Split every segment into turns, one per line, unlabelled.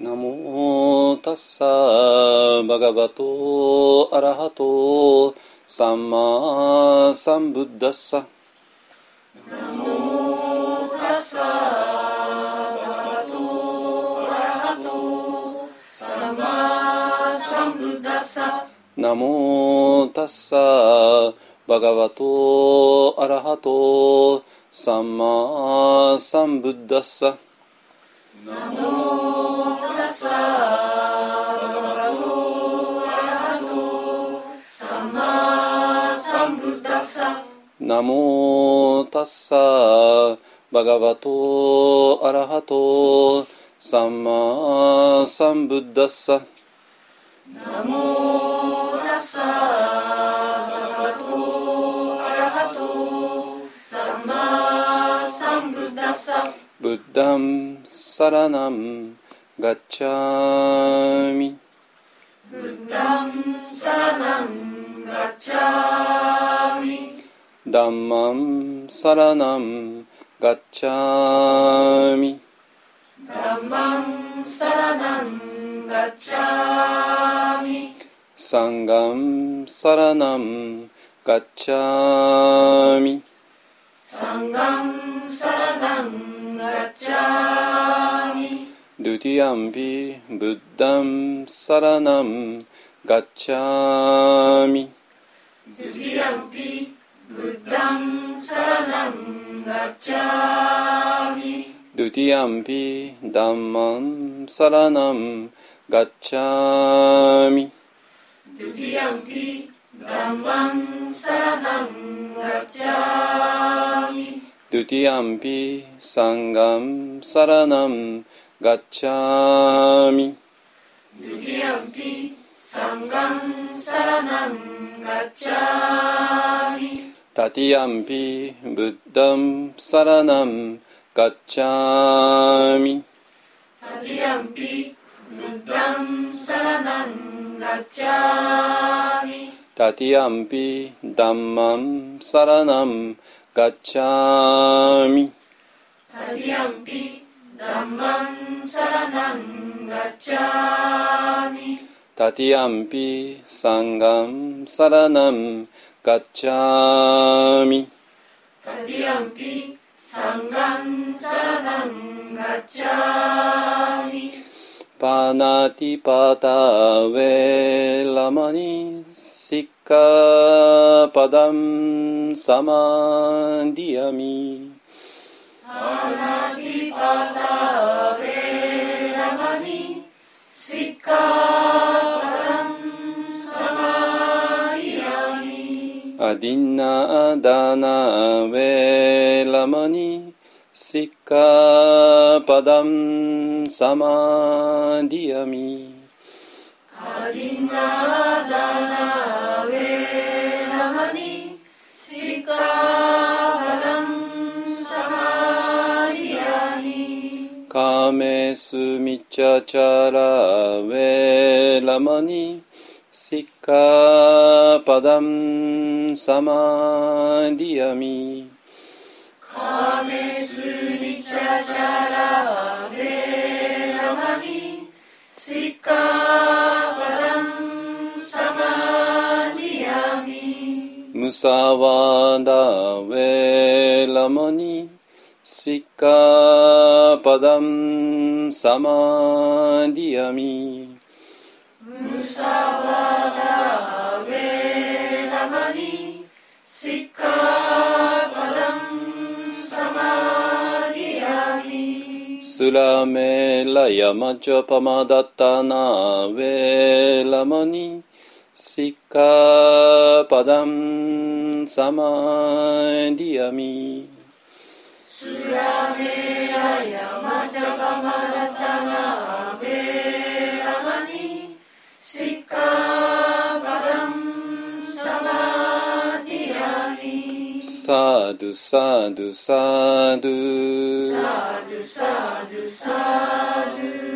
ナモタッサーバガバトアラハトサンマサンブッダッサ。
ナモタッサバガバトアラハトサンマサンブッダッサ。
ナモタッサバガバトアラハトサンマサンブッダッサ。
ナモタッサバガバトアラハトサンマサンブッダッサ。
ナモタッサバガバトアラハトサンマサンブッダッサ。
ナモタッサバガバトアラハトサンマサンブッダッサ。
ブッダンサラナンガッチャミ。
ブッダンサラナンガッチャミ。
ダンマンサラナンガッチャミ。
ダンマンサラナンガッチャミ。
サンガンサラナンガッチャミ。
サンガンサラナンガッチャミ。
ドゥティアンピブッダンサラナンガッチャミ。
ドゥティアンピブッダンサラナンガッチャミ。
ドゥティアンピダンマンサラナンガッチャミ。
ドゥティアンピダンマンサラナンガッチャミ。
ドゥティアンピサンガンサラナンガッチャミ。
ドゥティアンピサンガンサラナンガッチャミ。
タティアンピブッダンサラナンガッチャミ。
タティアンピブッダンサラナンガッチャミ。
タティアンピダンマンサラナンガッチャミ。
タティアンピダンマンサラナンガッチャミ。
タティアンピサンガンサラナンガッチャミ。
タティアンピサンガンサラナンガッチャミ。
パナティパタウェラマニシッカパダンサマディアミ。
パナティパタウェラマニシッカパダンサマディアミ。
アディナダナウェラマニシッカパダンサマディアミ。
アディナダナウェラマニシッカパダンサマディアミ。
カメスミチャチャラウェラマニシッカパダンサマディアミ。
カメスミチャチャラウェラマニシッカパダンサマディアミ。
ムサワダウェラマニシッカパダンサマディアミ。
ムサワダウェラマニシッカパダンサマディアミ。
スラメラヤマチャパマダタナウェラマニシッカパダンサマディアミ。
スラメラヤマチャパマダタナウェラマニシッカパダンサマディアミ。
サドゥサドゥサドゥ。
サドゥサドゥサドゥ。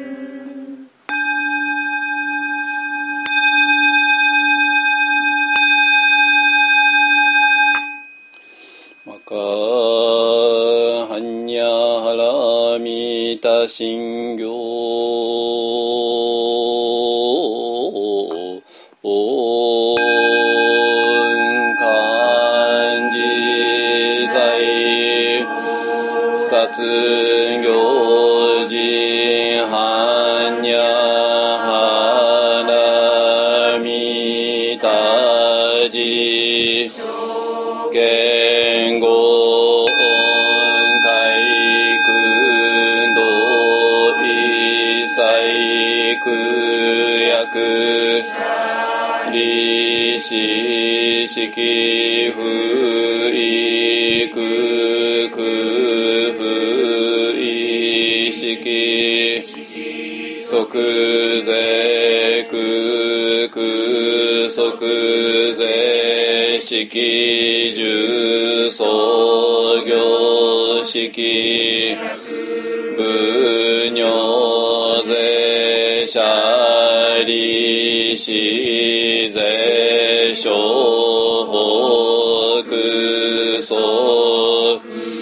マカハニャハラミタシンギョ殺行人般若波羅蜜多時言語音海空道一切空薬利子式不異空空不異式即税空空即税式重創業式無尿税者利子税小法空相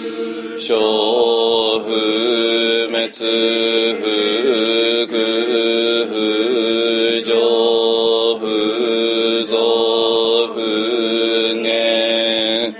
小不滅不空不浄不増不減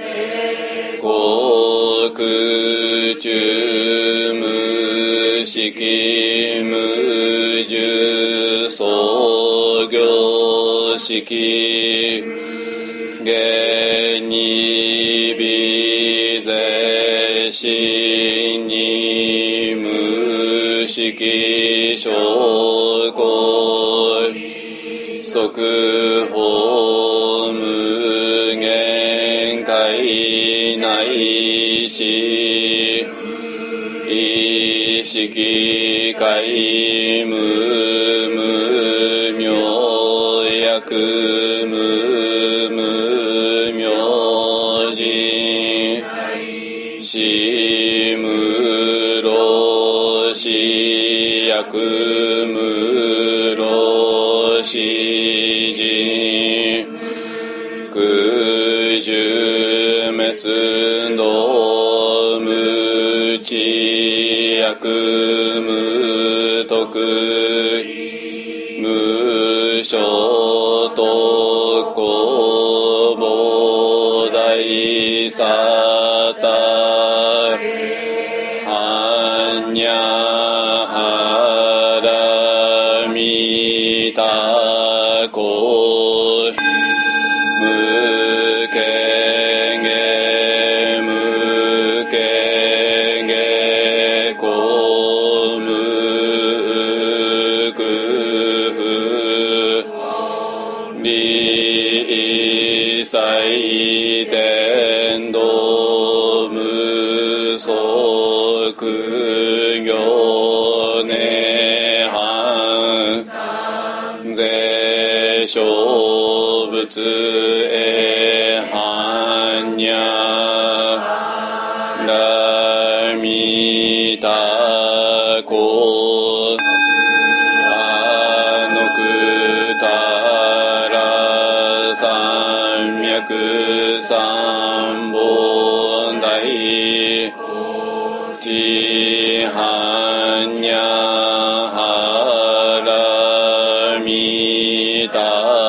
国空中無式無住創業式現に微税心に無式証拠即法無限界内し意識界無無明薬無無明人死無老死薬無老死人空寿滅道無知薬無徳無所得公膨大サタ般若波羅蜜多故無権限無権限公無空利祭天道無足行涅槃税小仏へ般若波羅蜜多故阿のくたら三脈三本大智般若波羅蜜多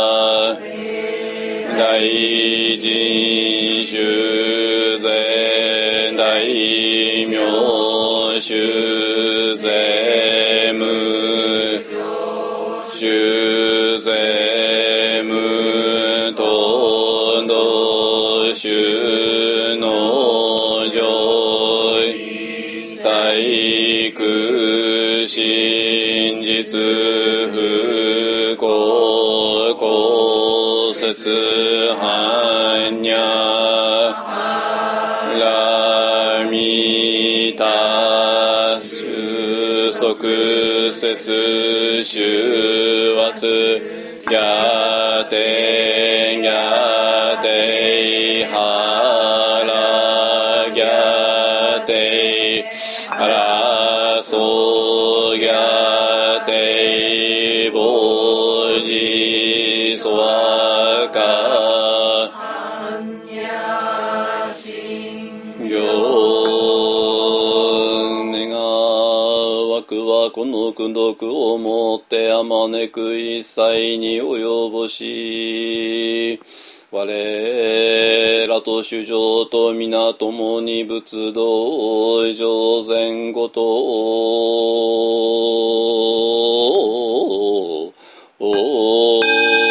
大人衆税大名衆税無衆税無とど衆の上細工真実不公公説般若波羅蜜多収束説修圧やてやてはらやてはらそうやてぼじそわかこの功徳をもってあまねく一切に及ぼし我らと主情と皆共に仏道上善ごと恩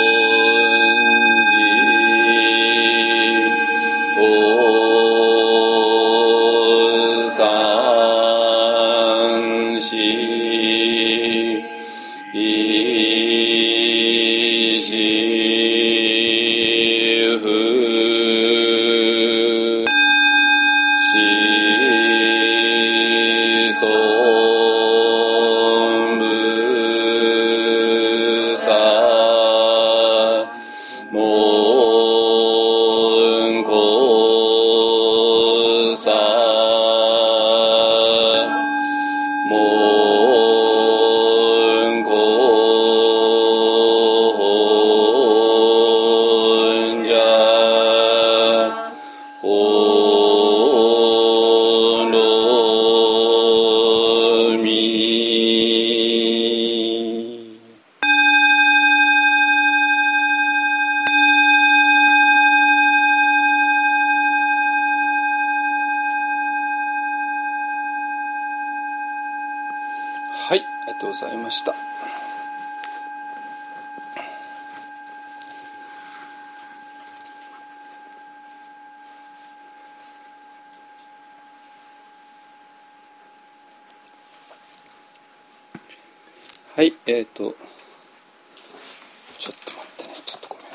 寺恩三子一子夫子孫仏薩門公薩門公者おろみ。はい、ありがとうございました。はい、ちょっと待ってね、ちょっとごめんね。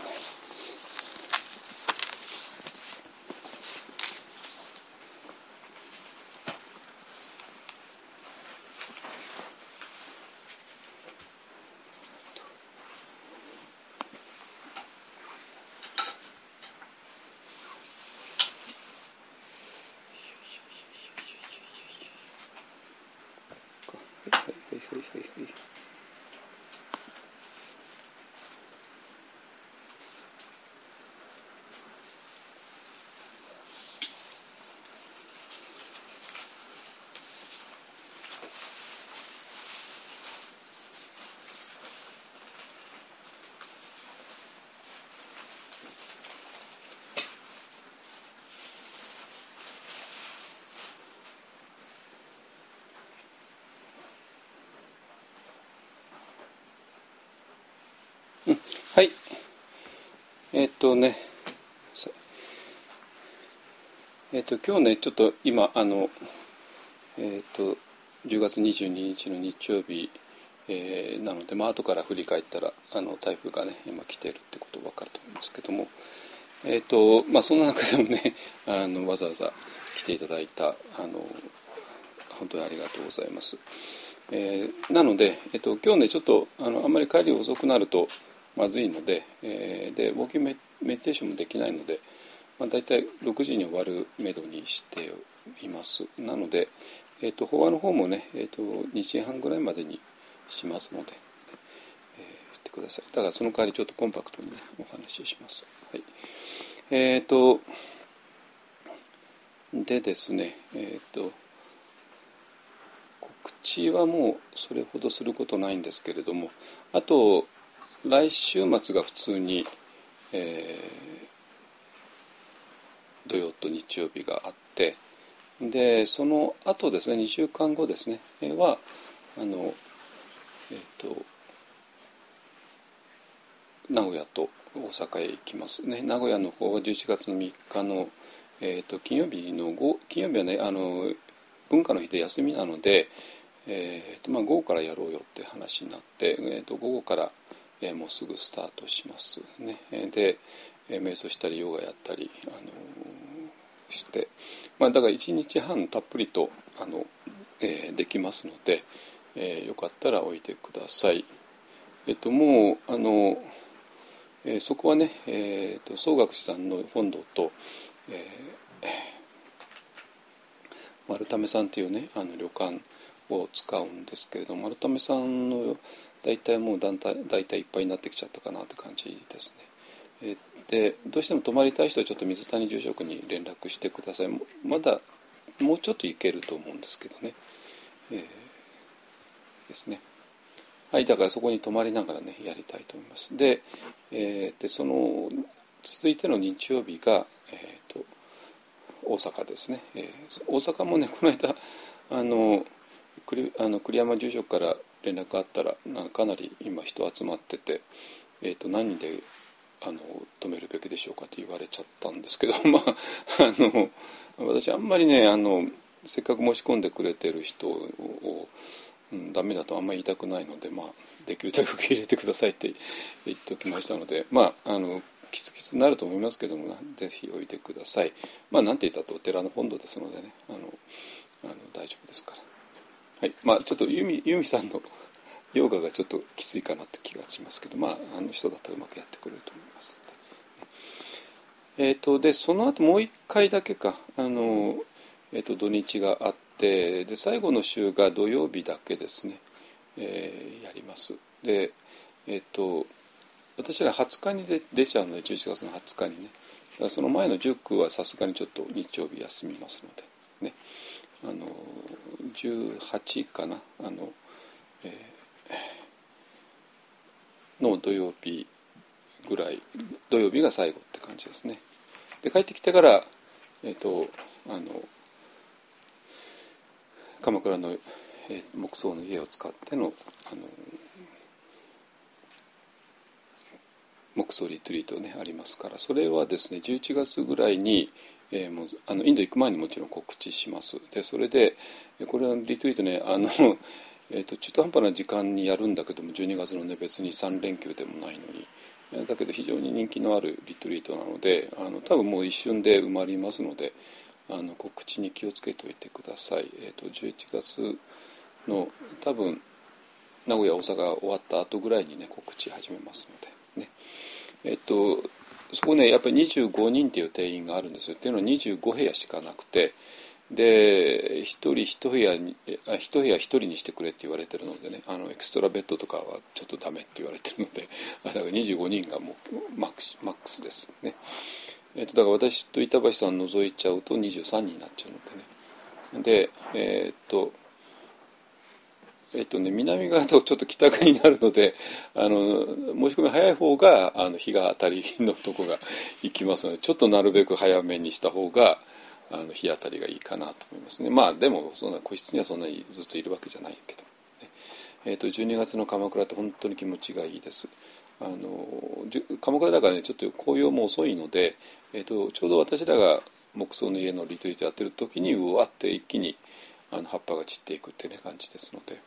はい、今日ねちょっと今10月22日の日曜日、なので、後から振り返ったら台風がね今来ているってこと分かると思いますけども、その中でもねわざわざ来ていただいた本当にありがとうございます。なので、今日ねちょっとあんまり帰り遅くなるとまずいので、でウォーキングメディテーションもできないので、だいたい6時に終わるめどにしています。なので、法話の方もね、2時半ぐらいまでにしますので、してください。だからその代わりちょっとコンパクトにねお話しします。はい。でですね、告知はもうそれほどすることないんですけれども、あと来週末が普通に、土曜と日曜日があって、でその後ですね2週間後ですねは名古屋と大阪へ行きますね。名古屋の方は11月の3日の、金曜日はね文化の日で休みなので、午後からやろうよって話になって、午後からもうすぐスタートしますね。で、瞑想したりヨガやったり、して、だから1日半たっぷりとできますので、よかったらおいてください。もうそこはね、宗岳寺さんの本堂と、丸亀さんというね旅館を使うんですけれども、丸亀さんの大体もう大体いっぱいになってきちゃったかなって感じですね。でどうしても泊まりたい人はちょっと水谷住職に連絡してください。まだもうちょっといけると思うんですけどね、ですね。はい、だからそこに泊まりながらねやりたいと思います。で、その続いての日曜日が、大阪ですね。大阪もね、この間栗山住職から連絡があったらかなり今人集まってて、何人で止めるべきでしょうかと言われちゃったんですけど、まあ私あんまりねせっかく申し込んでくれてる人を、ダメだとあんまり言いたくないので、まあ、できるだけ受け入れてくださいって言っておきましたので、まあきつきつになると思いますけども、ぜひおいでください。まあなんて言ったってお寺の本堂ですのでね、大丈夫ですから。はい、まあちょっと由美さんのヨガがちょっときついかなという気がしますけど、まああの人だったらうまくやってくれると思いますので。でその後もう一回だけか土日があって、で最後の週が土曜日だけですね、やります。で私ら20日に出ちゃうので、11月の20日にね、だからその前の19はさすがにちょっと日曜日休みますのでね、18かなの土曜日ぐらい、土曜日が最後って感じですね。で帰ってきてから鎌倉の、木造の家を使っての木造リトリートねありますから、それはですね11月ぐらいに、もうインド行く前にもちろん告知します。でそれでこれはリトリートね中途半端な時間にやるんだけども、12月のね別に3連休でもないのに、だけど非常に人気のあるリトリートなので、多分もう一瞬で埋まりますので、告知に気をつけておいてください。11月の多分名古屋大阪終わった後ぐらいにね告知始めますのでね。そこねやっぱり25人っていう定員があるんですよ。っていうのは25部屋しかなくて、で1人1部屋1人にしてくれって言われてるのでね、エクストラベッドとかはちょっとダメって言われてるので、だから25人がもうマックスですね。だから私と板橋さん除いちゃうと23人になっちゃうのでね。で南側とちょっと北側になるので、申し込み早い方が日が当たりのとこが行きますので、ちょっとなるべく早めにした方が日当たりがいいかなと思いますね。まあでもそんな個室にはそんなにずっといるわけじゃないけど、ね。12月の鎌倉って本当に気持ちがいいです。鎌倉だからねちょっと紅葉も遅いので、ちょうど私らが木造の家のリトリートやってる時にうわって一気に葉っぱが散っていくってね感じですので、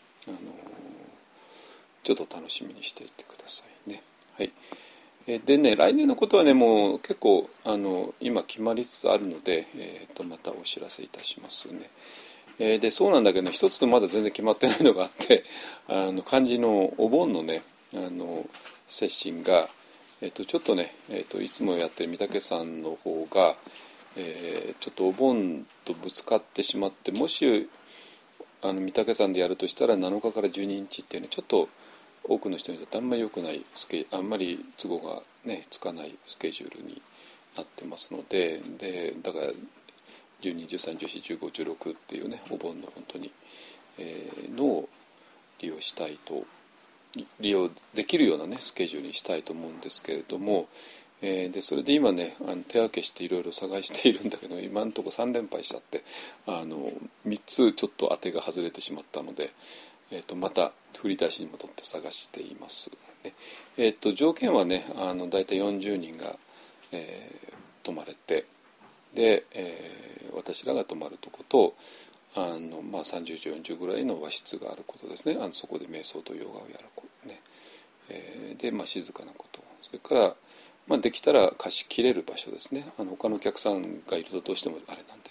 ちょっと楽しみにしていてくださいね。はい。でね来年のことはねもう結構今決まりつつあるので、またお知らせいたしますね。でそうなんだけどね、一つまだ全然決まってないのがあって、漢字のお盆のね接心が、ちょっとね、いつもやってる御嶽山の方が、ちょっとお盆とぶつかってしまって、もし御嶽山でやるとしたら7日から12日っていうねちょっと多くの人にとってあんまり良くないあんまり都合がねつかないスケジュールになってますので、だから12、13、14、15、16っていうねお盆の本当に、のを利用したいと利用できるようなねスケジュールにしたいと思うんですけれども、でそれで今ね手分けしていろいろ探しているんだけど、今のところ3連敗しちゃって3つちょっと当てが外れてしまったので、また振り出しに戻って探しています。条件はねだいたい40人が、泊まれて、で、私らが泊まるとこと30、40ぐらいの和室があることですね。そこで瞑想とヨガをやることね。で、静かなこと、それからできたら貸し切れる場所ですね。他のお客さんがいるとどうしてもあれなんで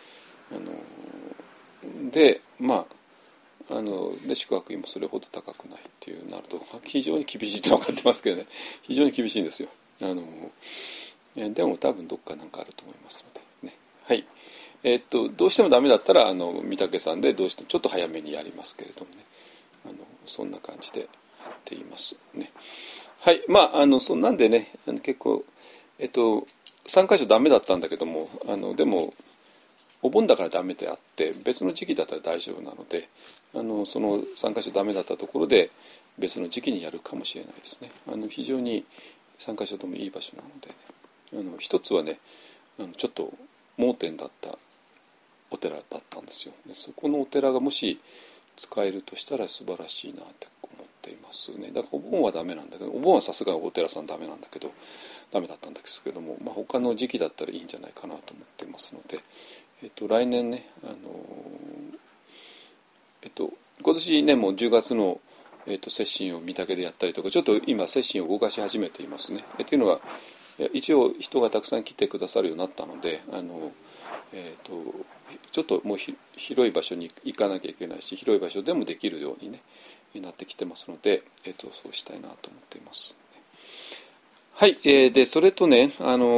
ね。でで宿泊費もそれほど高くないっていうなると非常に厳しいって分かってますけどね、非常に厳しいんですよ。でも多分どっかなんかあると思いますのでね。はい。どうしてもダメだったら御嶽山でどうしてもちょっと早めにやりますけれどもね、そんな感じでやっていますね。はい。そんなんでね結構3カ所ダメだったんだけどもでもお盆だからダメであって別の時期だったら大丈夫なのでその3カ所ダメだったところで別の時期にやるかもしれないですね。非常に3カ所ともいい場所なので、ね、 一つはねちょっと盲点だったお寺だったんですよ。でそこのお寺がもし使えるとしたら素晴らしいなって思っていますね。だからお盆はダメなんだけど、お盆はさすがにお寺さんダメなんだけど、ダメだったんですけども、他の時期だったらいいんじゃないかなと思っていますので、来年ね今年ねもう10月の接心を御嶽でやったりとか、ちょっと今接心を動かし始めていますね。っていうのは一応人がたくさん来てくださるようになったので、ちょっともう広い場所に行かなきゃいけないし、広い場所でもできるように、ね、なってきてますので、そうしたいなと思っています。はい、でそれとね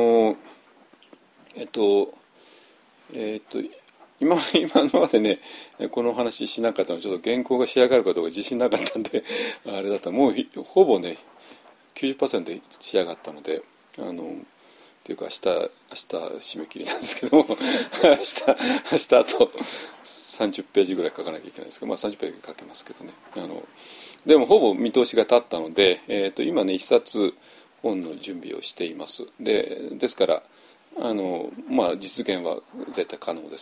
今までねこの話しなかったのはちょっと原稿が仕上がるかどうか自信なかったんであれだったもうほぼね 90% で仕上がったのでっていうか明日締め切りなんですけども明日あと30ページぐらい書かなきゃいけないですけど、30ページ書けますけどねでもほぼ見通しが立ったので、今ね一冊本の準備をしています。ですから実現は絶対可能です。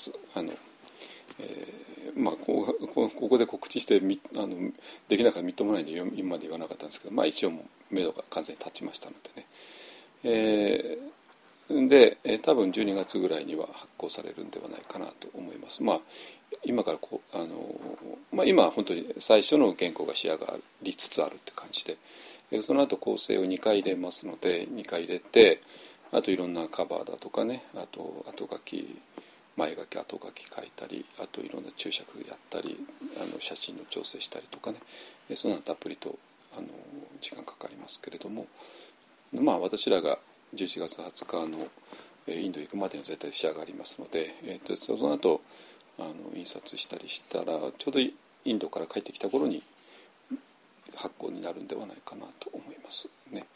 ここで告知してできなかったらみっともないんで今まで言わなかったんですけど、一応もう目処が完全に立ちましたのでね、で多分12月ぐらいには発行されるんではないかなと思います。今から今は本当に最初の原稿が仕上がりつつあるって感じで、その後構成を2回入れますので2回入れて、あといろんなカバーだとかね、あと後書き前書き後書き書いたり、あといろんな注釈やったり写真の調整したりとかね、そんなのたっぷりと時間かかりますけれども、私らが11月20日のインド行くまでには絶対仕上がりますので、その後印刷したりしたらちょうどインドから帰ってきた頃に発行になるんではないかなと思いますね。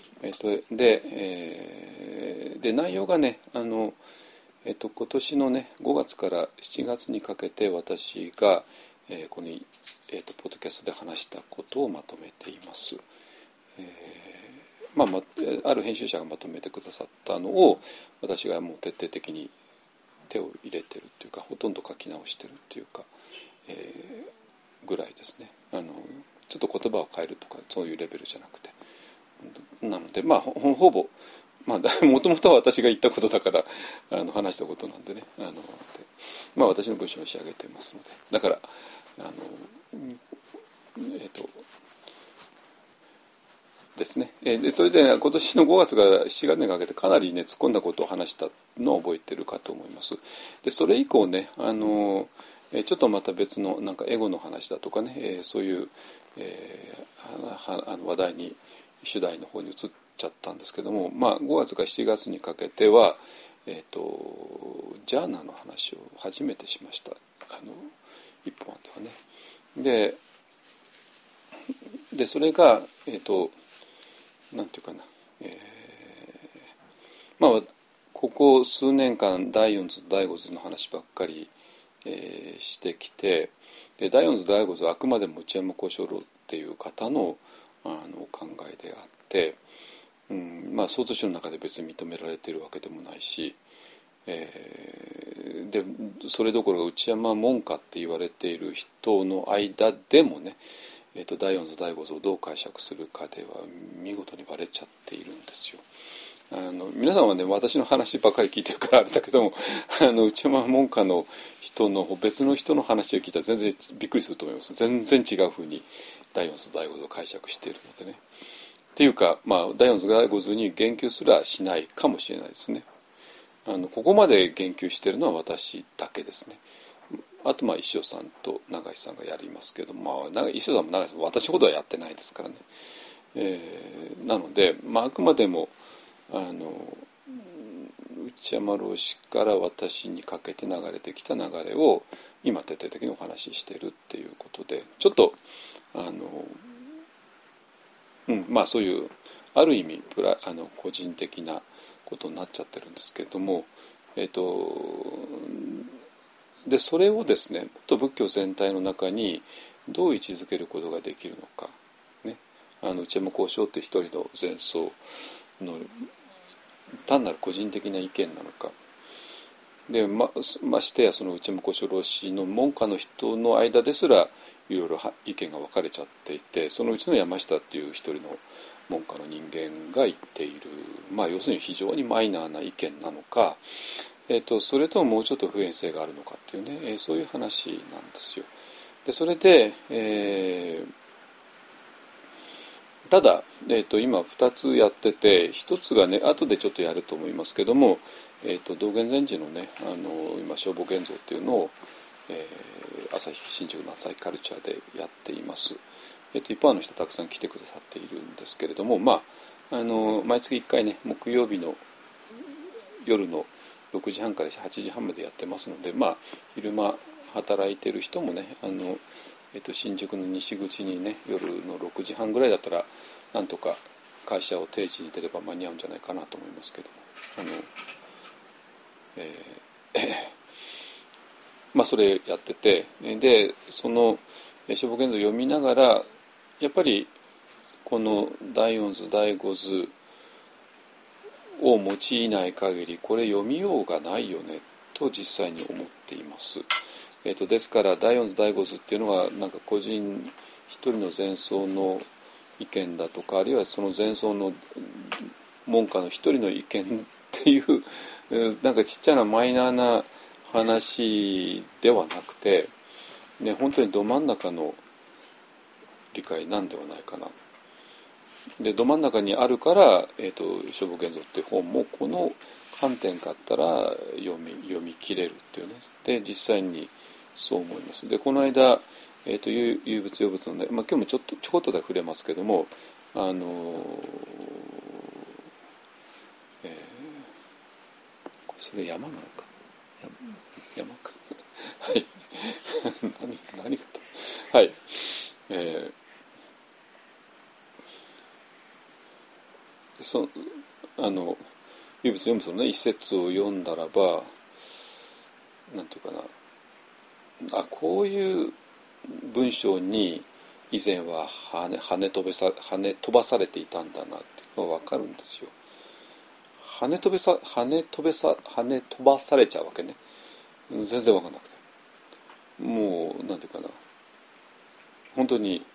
で内容がね今年のね5月から7月にかけて私が、この、ポッドキャストで話したことをまとめています。ある編集者がまとめてくださったのを私がもう徹底的に手を入れてるっていうか、ほとんど書き直してるっていうか、ぐらいですね。ちょっと言葉を変えるとかそういうレベルじゃなくて、なのでほぼもともとは私が言ったことだから話したことなんでね、私の文章を仕上げてますので、だからですね。でそれで今年の5月から7月にかけてかなりね突っ込んだことを話したのを覚えてるかと思います。でそれ以降ねちょっとまた別のなんかエゴの話だとかね、そういう、話題に主題の方に移っちゃったんですけども、5月から7月にかけては、ジャーナの話を初めてしました、一本ではね。でそれがなんていうかな、ここ数年間第4図第5図の話ばっかり、してきて、で第4図第5図はあくまでも内山幸四郎っていう方の考えであって、総統書の中で別に認められているわけでもないし、でそれどころか内山門下って言われている人の間でもね、第4図第5図をどう解釈するかでは見事に割れちゃっているんですよ。皆さんはね私の話ばっかり聞いてるからあれだけども、内山門下の人の別の人の話を聞いたら全然びっくりすると思います。全然違うふうに第4図第5図を解釈しているのでね。っていうか、第4図第5図に言及すらしないかもしれないですね。ここまで言及しているのは私だけですね。あと石尾さんと永井さんがやりますけど、石尾さんも永井さんも私ほどはやってないですからね。なので、あくまでも内山老師から私にかけて流れてきた流れを今徹底的にお話ししているっていうことで、ちょっとそういうある意味個人的なことになっちゃってるんですけれども、でそれをですねもっと仏教全体の中にどう位置づけることができるのか、ね、内山幸四郎って一人の前僧の単なる個人的な意見なのかで、ましてやその内向小老師の門下の人の間ですらいろいろ意見が分かれちゃっていて、そのうちの山下っていう一人の門下の人間が言っている、要するに非常にマイナーな意見なのか、それとももうちょっと普遍性があるのかっていうね、そういう話なんですよ。でそれで、ただ、今2つやってて、1つがね後でちょっとやると思いますけども、道元禅師のね今消防現像っていうのを、新宿の朝日カルチャーでやっています。一般の人たくさん来てくださっているんですけれども、毎月1回ね木曜日の夜の6時半から8時半までやってますので、昼間働いてる人もね新宿の西口にね夜の6時半ぐらいだったらなんとか会社を定時に出れば間に合うんじゃないかなと思いますけども、それやってて、でその消防現像を読みながらやっぱりこの第四図第五図を用いない限りこれ読みようがないよねと実際に思っています。ですから第四図第五図っていうのはなんか個人一人の前奏の意見だとか、あるいはその前奏の門下の一人の意見っていうなんかちっちゃなマイナーな話ではなくて、本当にど真ん中の理解なんではないかな。でど真ん中にあるから「消防現像」っていう本もこの観点からったら読み切れるっていうね。で実際にそう思います。でこの間、有物有物のね、今日もちょこっとで触れますけども、それ山なのか山かはい何かとはい有物有物のね一節を読んだらばなんていうかな、こういう文章に以前は跳ね飛ばされていたんだなっていうのが分かるんですよ。跳ね飛ばされちゃうわけね。全然分かんなくて、もうなんていうかな、本当に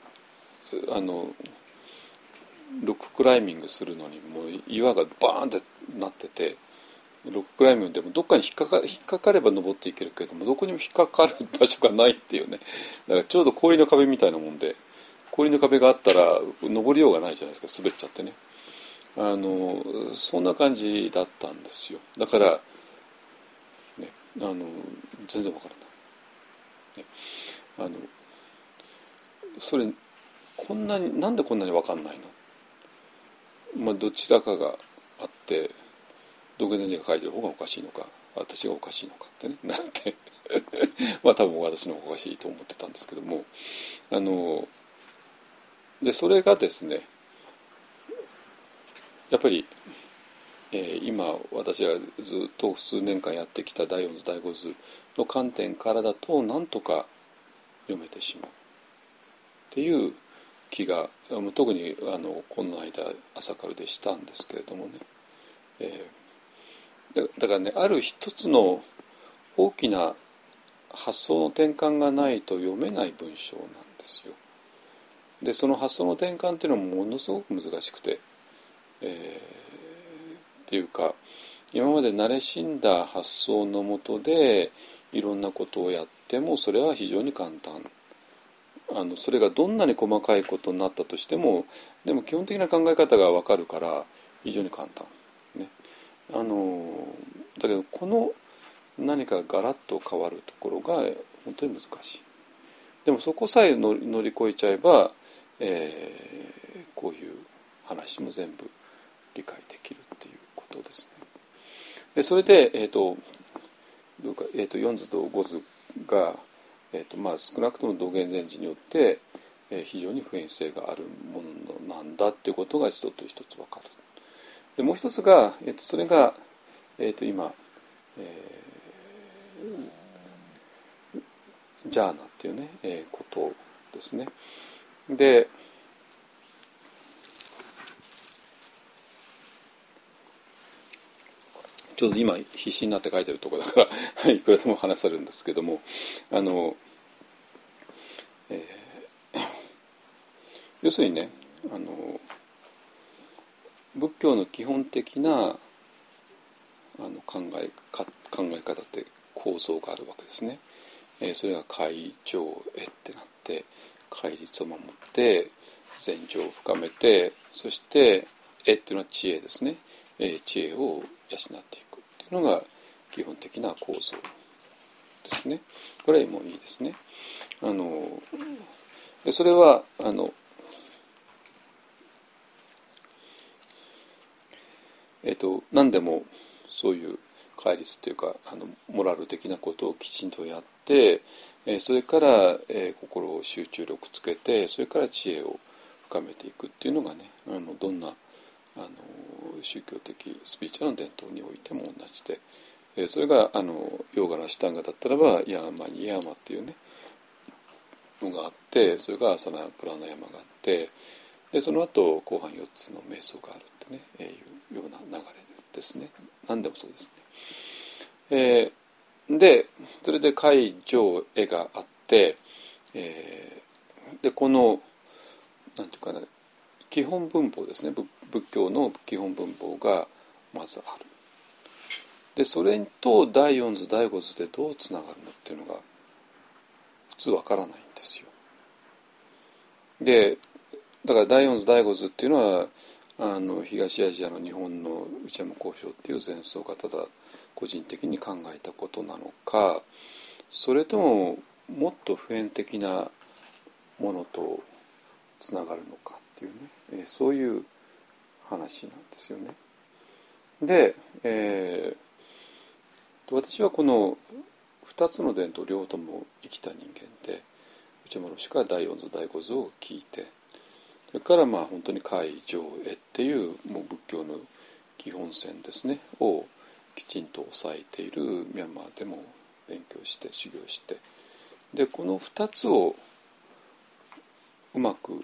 ロッククライミングするのにもう岩がバーンってなってて、ロッククライミングでもどっかに引っかかれば登っていけるけれどもどこにも引っかかる場所がないっていうね。だからちょうど氷の壁みたいなもんで、氷の壁があったら登りようがないじゃないですか、滑っちゃってね。そんな感じだったんですよ。だから、ね、全然わからない、ね、それなんでこんなにわかんないの。どちらかがあって道元先生が書いてる方がおかしいのか私がおかしいのかってねなんて多分私の方がおかしいと思ってたんですけども、でそれがですねやっぱり、今私がずっと数年間やってきた第四図第五図の観点からだとなんとか読めてしまうっていう気が特にこの間朝からでしたんですけれどもね、だからねある一つの大きな発想の転換がないと読めない文章なんですよ。でその発想の転換っていうのもものすごく難しくて、っていうか今まで慣れ親んだ発想のもとでいろんなことをやってもそれは非常に簡単。それがどんなに細かいことになったとしてもでも基本的な考え方が分かるから非常に簡単、ね、だけどこの何かガラッと変わるところが本当に難しい。でもそこさえ乗り越えちゃえば、こういう話も全部理解できるっていうことですね。でそれで、4図と5図が少なくとも道元禅師によって、非常に普遍性があるものなんだっていうことが一つ一つ分かる。でもう一つが、それが、今、ジャーナっていうね、ことですね。でちょうど今必死になって書いてるところだからいくらでも話されるんですけども、要するにね、仏教の基本的な考え方って構造があるわけですね。それが戒定慧ってなって、戒律を守って禅定を深めて、そして慧っていうのは知恵ですね。知恵を養っていくっていうのが基本的な構造ですね。これもいいですね。でそれは何でもそういう戒律というかモラル的なことをきちんとやって、それから、心を集中力つけて、それから知恵を深めていくっていうのがね、どんな宗教的スピリチュアルの伝統においても同じで、それがヨーガのアシュタンガだったらばヤーマニヤーマっていうねのがあって、それがアサナプラナヤマがあって、でその後後半4つの瞑想があるってね、いうような流れですね。何でもそうですね。でそれで戒定慧があって、でこのなんていうかな、基本文法ですね。仏教の基本文法がまずある。でそれと第四図第五図でどうつながるのっていうのが普通わからないんですよ。でだから第四図第五図っていうのは東アジアの日本の内山交渉っていう前奏がただ個人的に考えたことなのか、それとももっと普遍的なものとつながるのかっていうね、そういう話なんですよね。で、私はこの2つの伝統両方とも生きた人間で、内村氏から第四図第五図を聞いて、それからまあ本当に戒定慧っていうもう仏教の基本線ですねをきちんと抑えているミャンマーでも勉強して修行して、でこの2つをうまく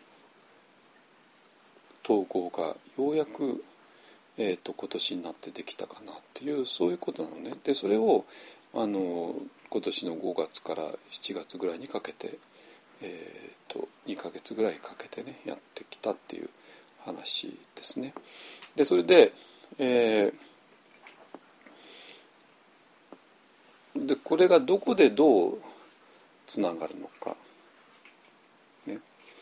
統合がようやく、今年になってできたかなっていう、そういうことなのね。でそれを今年の5月から7月ぐらいにかけて、2ヶ月ぐらいかけてねやってきたっていう話ですね。でそれで、でこれがどこでどうつながるのか、ね、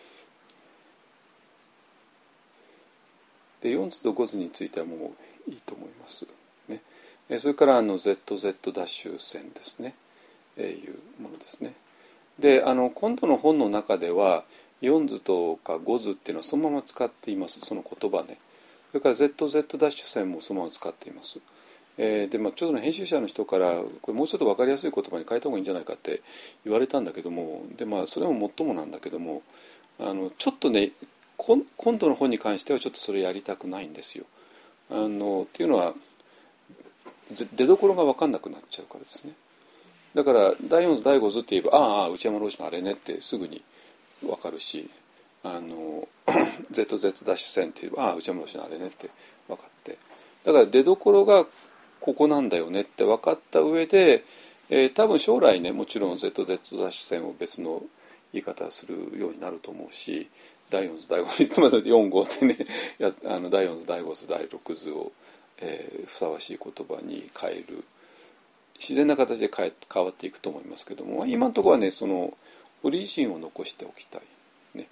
で4図と5図についてはもういいと思います、ね、それからZZ ダッシュ線ですね、いうものですね。で今度の本の中では4図とか5図っていうのはそのまま使っています、その言葉ね。それから ZZ ダッシュ線もそのまま使っています。でちょうどの編集者の人からこれもうちょっと分かりやすい言葉に変えた方がいいんじゃないかって言われたんだけども、でそれももっともなんだけどもちょっとね今度の本に関してはちょっとそれやりたくないんですよ。っていうのは出どころが分かんなくなっちゃうからですね。だから第4図第5図って言えばああ内山老師のあれねってすぐに分かるし、ZZ ダッシュ線って言えばああ内山老師のあれねって分かって、だから出どころがここなんだよねって分かった上で、多分将来ねもちろん ZZ ダッシュ線を別の言い方するようになると思うし、第4図第5図いつまで4号でね第4図第5図第6図を、ふさわしい言葉に変える自然な形で変わっていくと思いますけども、今のところはねそのオリジンを残しておきたい、ね、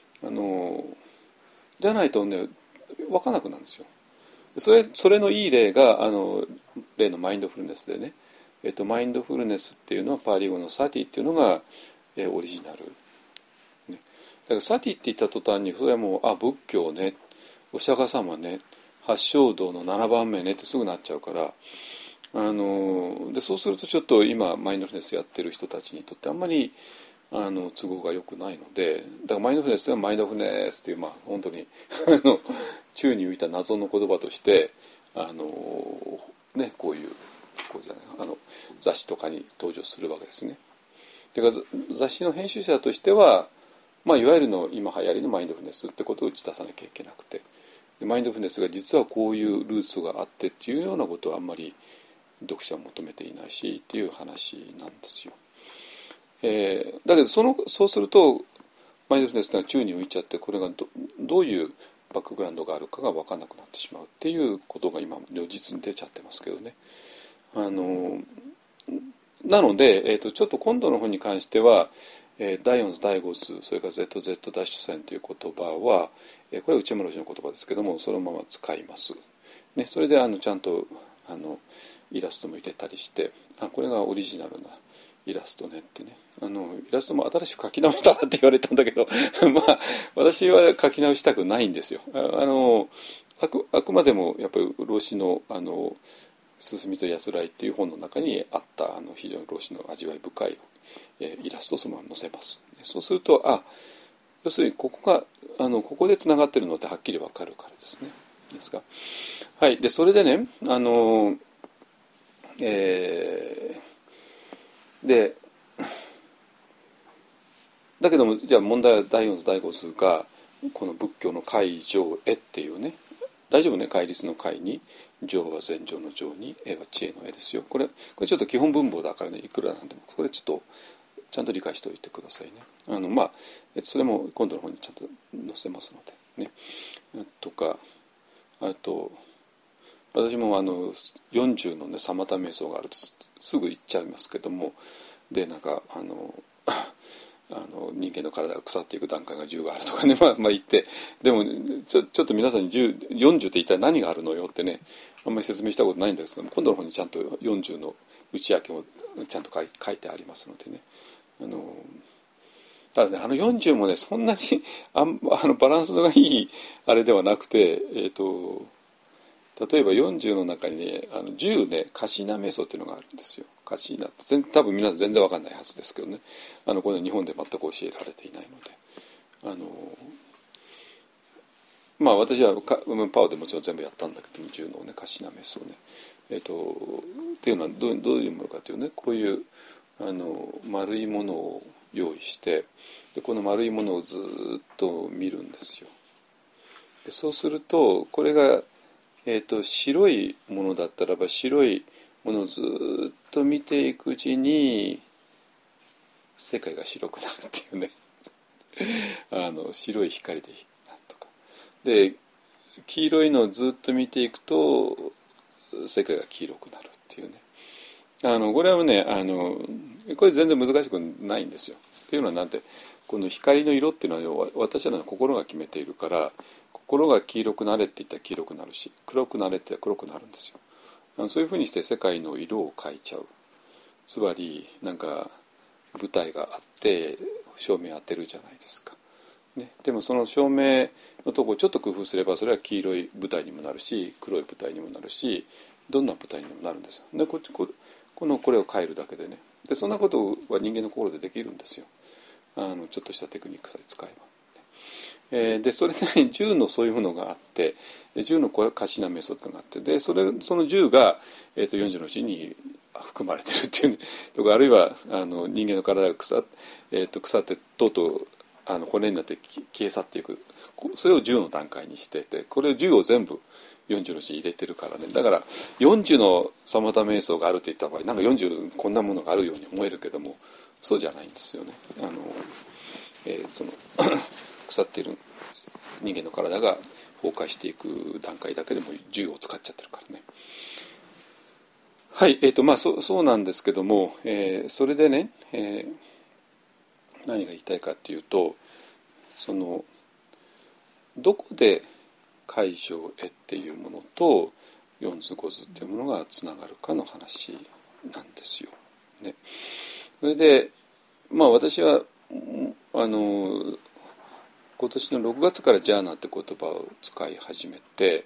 じゃないとね分からなくなるんですよ。それのいい例が例のマインドフルネスでね、マインドフルネスっていうのはパーリー語のサティっていうのが、オリジナル、ね、だからサティって言った途端にそれはもう仏教ね、お釈迦様ね、八正道の7番目ねってすぐなっちゃうから、でそうするとちょっと今マインドフルネスやってる人たちにとってあんまり都合が良くないので、だからマインドフルネスはマインドフルネスっていう本当に宙に浮いた謎の言葉としてねこういうじゃない雑誌とかに登場するわけですね。だから雑誌の編集者としては、いわゆるの今流行りのマインドフルネスってことを打ち出さなきゃいけなくて、 でマインドフルネスが実はこういうルーツがあってっていうようなことはあんまり読者は求めていないしっていう話なんですよ。だけどそうするとマインドフルネスが宙に浮いちゃって、これがどういうバックグラウンドがあるかが分からなくなってしまうっていうことが今如実に出ちゃってますけどね。なので、ちょっと今度の本に関しては、第4図第5図それから ZZ ダッシュ線という言葉は、これは内村氏の言葉ですけどもそのまま使います、ね、それでちゃんとイラストも入れたりして、これがオリジナルなイラストねってね、イラストも新しく書き直したらって言われたんだけどまあ私は書き直したくないんですよ。あくまでもやっぱり老子の進みとやつらいっていう本の中にあった非常に老子の味わい深いイラストをそのまま載せます。そうすると要するにここでつながってるのってはっきり分かるからですね。ですか。はい。でそれでねでだけどもじゃあ問題は第4図第5図がこの仏教の解上絵っていうね、大丈夫ね、戒律の解に上は禅定の上に絵は知恵の絵ですよ。これちょっと基本文法だからね、いくらなんでもこれちょっとちゃんと理解しておいてくださいね。それも今度の方にちゃんと載せますのでね。とかあと私も40のねサマタ瞑想があるとすぐ言っちゃいますけども、でなんか人間の体が腐っていく段階が10があるとかね、言ってでもちょっと皆さんに40って一体何があるのよってね、あんまり説明したことないんですけども、今度の方にちゃんと40の内訳もちゃんと書いてありますのでね。ただね40もねそんなにバランスがいいあれではなくて、例えば40の中にね10ねカシナ瞑想っていうのがあるんですよ。カシナ多分皆さん全然わかんないはずですけどね、これ日本で全く教えられていないので、私はパオでもちろん全部やったんだけども10のねカシナ瞑想ね、っていうのはどういうものかというね、こういう丸いものを用意して、でこの丸いものをずっと見るんですよ。でそうするとこれが、白いものだったらば白いものをずっと見ていくうちに世界が白くなるっていうね白い光でなんとかで黄色いのをずっと見ていくと世界が黄色くなるっていうね、これはねこれ全然難しくないんですよ。っていうのはなんてこの光の色っていうのは私らの心が決めているから、心が黄色くなれって言ったら黄色くなるし、黒くなれって言ったら黒くなるんですよ。そういうふうにして世界の色を変えちゃう。つまりなんか舞台があって照明当てるじゃないですか、ね、でもその照明のとこをちょっと工夫すればそれは黄色い舞台にもなるし黒い舞台にもなるしどんな舞台にもなるんですよ。でこれを変えるだけでね、でそんなことは人間の心でできるんですよ。ちょっとしたテクニックさえ使えば。でそれで10のそういうものがあって、で10のカシナメソッドがあって、でその10が、40のうちに含まれてるっていうねとか、あるいは人間の体が腐ってとうとう骨になって消え去っていく、それを10の段階にしてて、これを10を全部40のうちに入れてるからね。だから40のサマタ瞑想があるって言った場合なんか40こんなものがあるように思えるけどもそうじゃないんですよね。その腐っている人間の体が崩壊していく段階だけでも10を使っちゃってるからね。はい、そうなんですけども、それでね、何が言いたいかっていうと、どこで解消絵っていうものと4図5図っていうものがつながるかの話なんですよ。ね、それで私は今年の6月からジャーナって言葉を使い始めて、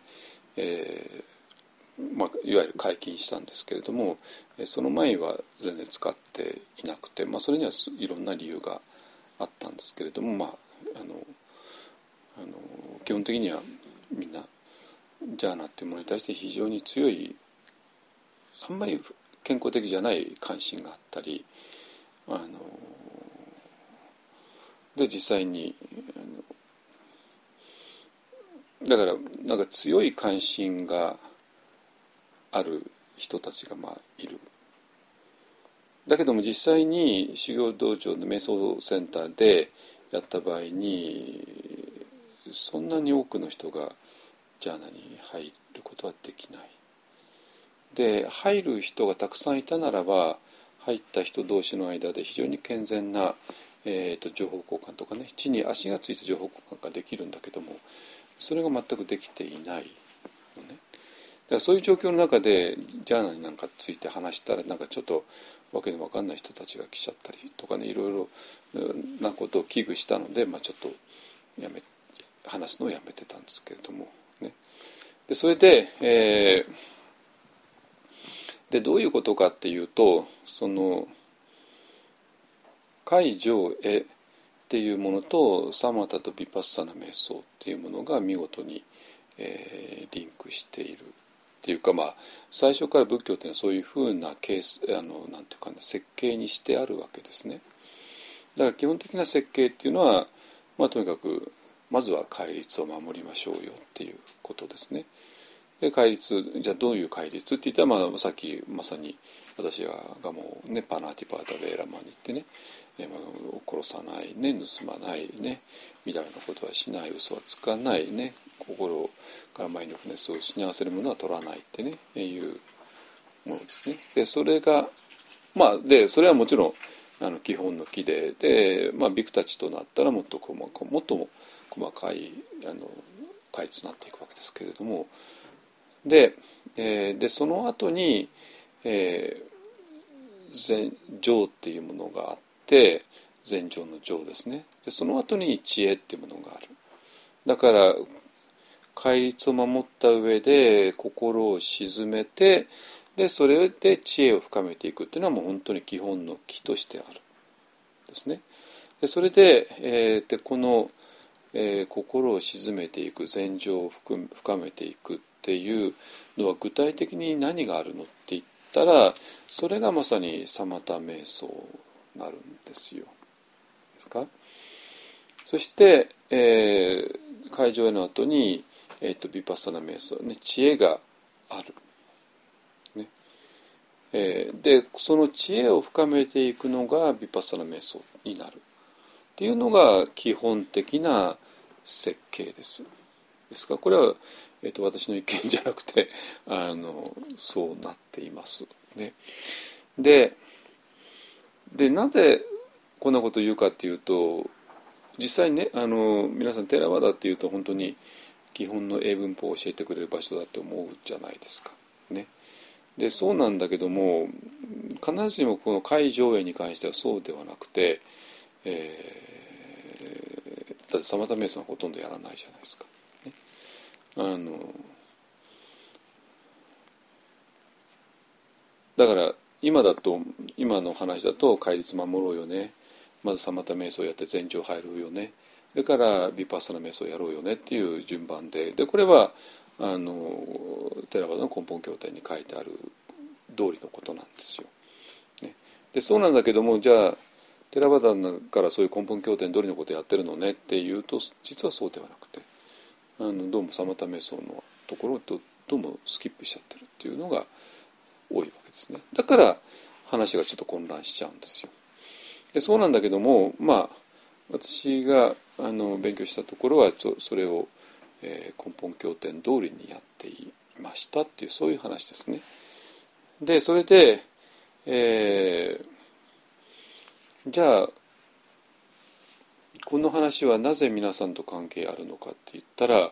いわゆる解禁したんですけれども、その前は全然使っていなくて、それにはいろんな理由があったんですけれども、基本的にはみんなジャーナっていうものに対して非常に強い、あんまり健康的じゃない関心があったり、で実際にだからなんか強い関心がある人たちがいる。だけども実際に修行道場の瞑想センターでやった場合にそんなに多くの人がジャーナに入ることはできない。で入る人がたくさんいたならば入った人同士の間で非常に健全な、情報交換とかね、地に足がついた情報交換ができるんだけども、それが全くできていないのね。だからそういう状況の中でジャーナになんかついて話したらなんかちょっとわけのわかんない人たちが来ちゃったりとかね、いろいろなことを危惧したので、ちょっと話すのをやめてたんですけれどもね。でそれで、どういうことかっていうと、その解上へっていうものとサマタとヴィパッサナ瞑想っていうものが見事に、リンクしているっていうか、最初から仏教っていうのはそういうふうなケースなんていうかね、設計にしてあるわけですね。だから基本的な設計っていうのは、とにかくまずは戒律を守りましょうよっていうことですね。で戒律、じゃあどういう戒律って言ったら、さっきまさに私がもうね、パナーティパータベーラマに行ってね、殺さないね、盗まないね、みだらなことはしない、嘘はつかないね、心からマインドフルネスを失わせるものは取らないってね、いうものですね。でそれがそれはもちろん基本の木で、ビクたちとなったらもっと細かい戒律になっていくわけですけれども、でその後に、禅定っていうものがあって、禅定の定ですね。でその後に知恵っていうものがある。だから戒律を守った上で心を鎮めて、でそれで知恵を深めていくっていうのはもう本当に基本の木としてあるですね。でそれで、この、心を鎮めていく、禅定を深めていくっていうのは具体的に何があるのって言ったら、それがまさにサマタ瞑想になるんですよ。ですか。そして、会場への後に、ヴィパッサナ瞑想、ね、知恵がある。ねでその知恵を深めていくのがヴィパッサナ瞑想になるっていうのが基本的な設計です。ですからこれは、私の意見じゃなくてそうなっています。ね、でなぜこんなことを言うかっていうと、実際ね皆さんテラワダっていうと本当に基本の英文法を教えてくれる場所だって思うじゃないですか。ね、でそうなんだけども必ずしもこの戒条映に関してはそうではなくて、だってサマタ瞑想はほとんどやらないじゃないですか。ね、だから今の話だと戒律守ろうよね、まずサマタ瞑想やって禅定入るよね、それからヴィパッサナ瞑想やろうよねっていう順番で、これはテラワダの根本経典に書いてある通りのことなんですよ。ね、でそうなんだけども、じゃあテラワダからそういう根本経典通りのことやってるのねっていうと、実はそうではなくてどうもサマタ瞑想のところをどうもスキップしちゃってるっていうのが多いわけですね。だから話がちょっと混乱しちゃうんですよ。でそうなんだけども、私が勉強したところはそれを、根本経典通りにやっていましたっていう、そういう話ですね。でそれで、じゃあこの話はなぜ皆さんと関係あるのかって言ったら、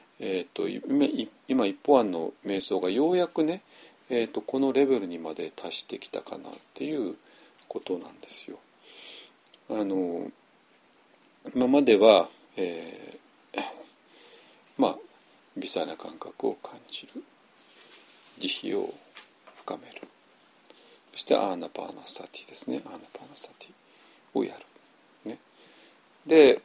今一方案の瞑想がようやくね、このレベルにまで達してきたかなっていうことなんですよ。今までは、微細な感覚を感じる、慈悲を深める、そしてアーナパーナサティですね、アーナパーナサティをやる、ね、で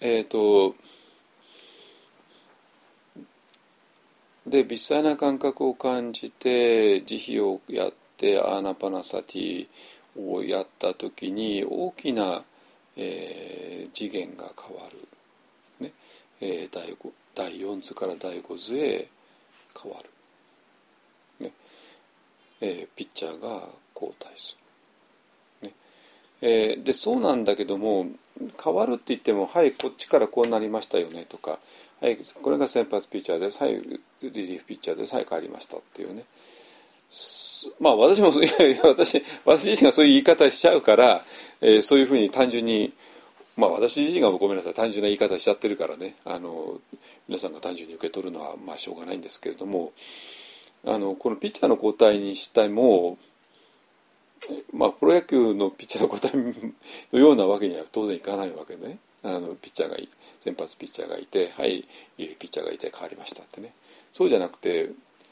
微細な感覚を感じて慈悲をやってアーナパナサティをやった時に大きな、次元が変わる、 ね、第4図から第5図へ変わる、ね、ピッチャーが交代する、ね、でそうなんだけども、変わるって言っても、はいこっちからこうなりましたよねとか、はい、これが先発ピッチャーです、はい、リリーフピッチャーです、はい、変わりましたっていうね。まあ私も私自身がそういう言い方しちゃうから、そういうふうに単純に、まあ私自身がごめんなさい、単純な言い方しちゃってるからね、皆さんが単純に受け取るのはまあしょうがないんですけれども、このピッチャーの交代にしても、まあプロ野球のピッチャーの交代のようなわけには当然いかないわけね。ピッチャーが先発ピッチャーがいて、はい、ピッチャーがいて変わりましたってね。そうじゃなくて、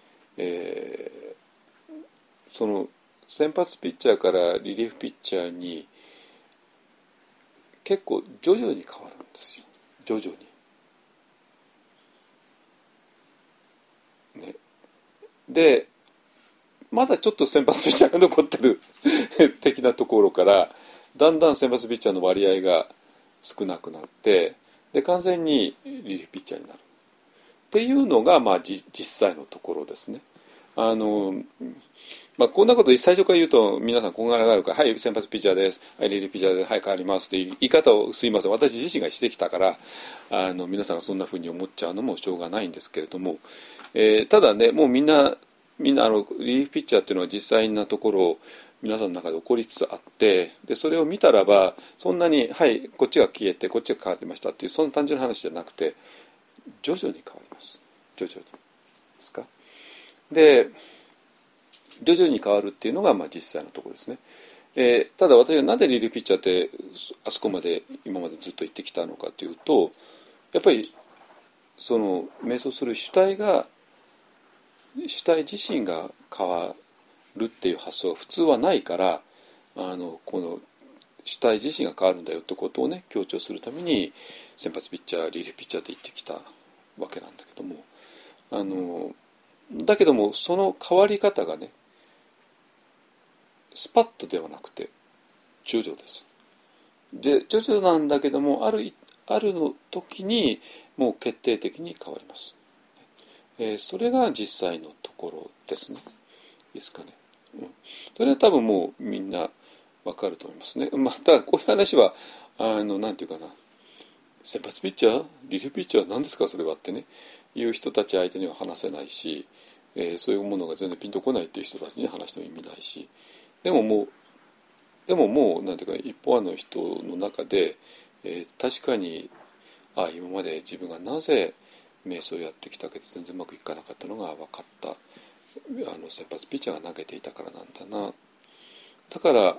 その先発ピッチャーからリリーフピッチャーに結構徐々に変わるんですよ。徐々に。ね、でまだちょっと先発ピッチャーが残ってる的なところから、だんだん先発ピッチャーの割合が少なくなって、で完全にリリーフピッチャーになるっていうのが、まあ、実際のところですね。まあ、こんなこと最初から言うと皆さんこんがらがるから、はい先発ピッチャーです、はいリリーフピッチャーです、はい変わりますっていう言い方を、すいません私自身がしてきたから、皆さんがそんなふうに思っちゃうのもしょうがないんですけれども、ただね、もうみんなリリーフピッチャーっていうのは実際なところ皆さんの中で起こりつつあって、でそれを見たらばそんなにはいこっちが消えてこっちが変わりましたっていうそんな単純な話じゃなくて、徐々に変わります。徐々にですか。で徐々に変わるっていうのがまあ実際のところですね。ただ私がなんでリリーフピッチャーってあそこまで今までずっと言ってきたのかというと、やっぱりその瞑想する主体自身が変わるっていう発想が普通はないから、この主体自身が変わるんだよってことをね強調するために先発ピッチャーリリーフピッチャーって言ってきたわけなんだけども、だけどもその変わり方がねスパッとではなくて徐々です。で徐々なんだけども、あるの時にもう決定的に変わります。それが実際のところですね。いいですかね。それは多分もうみんなわかると思いますね。またこういう話はなんていうかな、先発ピッチャーリリーフピッチャー何ですかそれはってねいう人たち相手には話せないし、そういうものが全然ピンとこないっていう人たちに話しても意味ないし、でももうなんていうか一方の人の中で、確かに今まで自分がなぜ瞑想をやってきたけど全然うまくいかなかったのが分かった。先発ピッチャーが投げていたからなんだな。だから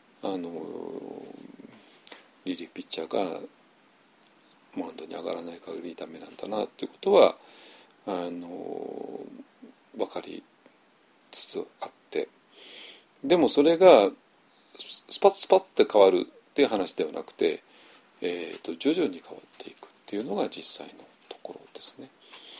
リリーフピッチャーがマウンドに上がらない限りダメなんだなっていうことは分かりつつあって、でもそれがスパッスパッって変わるっていう話ではなくて、徐々に変わっていくっていうのが実際のところですね。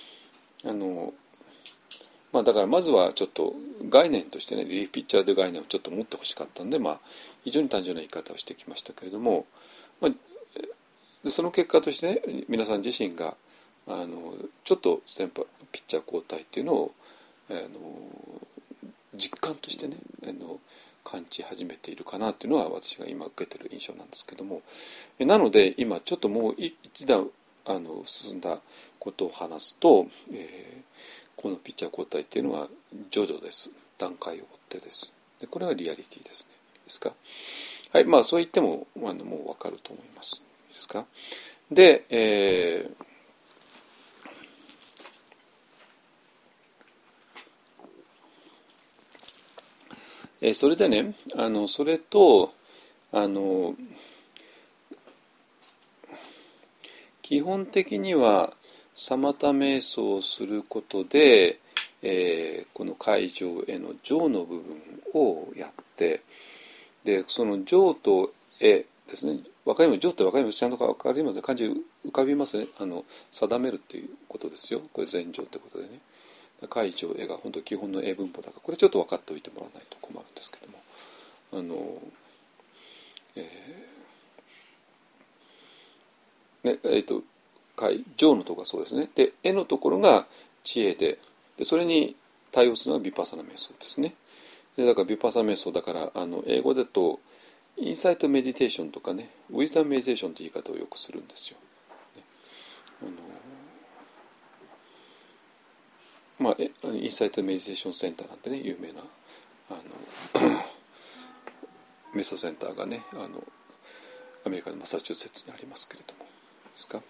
だからまずはちょっと概念としてね、リリーフピッチャーという概念をちょっと持ってほしかったんで、非常に単純な言い方をしてきましたけれども、その結果としてね、皆さん自身がちょっとピッチャー交代っていうのを実感としてね感じ始めているかなっていうのは私が今受けてる印象なんですけども、なので今ちょっともう一段進んだことを話すと、このピッチャー交代っていうのは徐々です。段階を追ってです。でこれはリアリティですね。ですか。はい、そう言ってももう分かると思います。ですか。で、それでねそれと基本的にはサマタ瞑想をすることで、この会場への情の部分をやって、でその情と絵ですね、分かります。情って分かります。ちゃんと分かりますね。漢字浮かびますね。定めるっていうことですよ。これ禅情ってことでね。会場絵が本当基本の英文法だから、これちょっと分かっておいてもらわないと困るんですけども、
上のところがそうですね。で絵のところが知恵で、それに対応するのがヴィパッサナ瞑想ですね。でだからヴィパッサナ瞑想だから英語だとインサイトメディテーションとかね、ウィズダムメディテーションという言い方をよくするんですよ。インサイトメディテーションセンターなんてね、有名なメソセンターがね、アメリカのマサチューセッツにありますけれどもですか。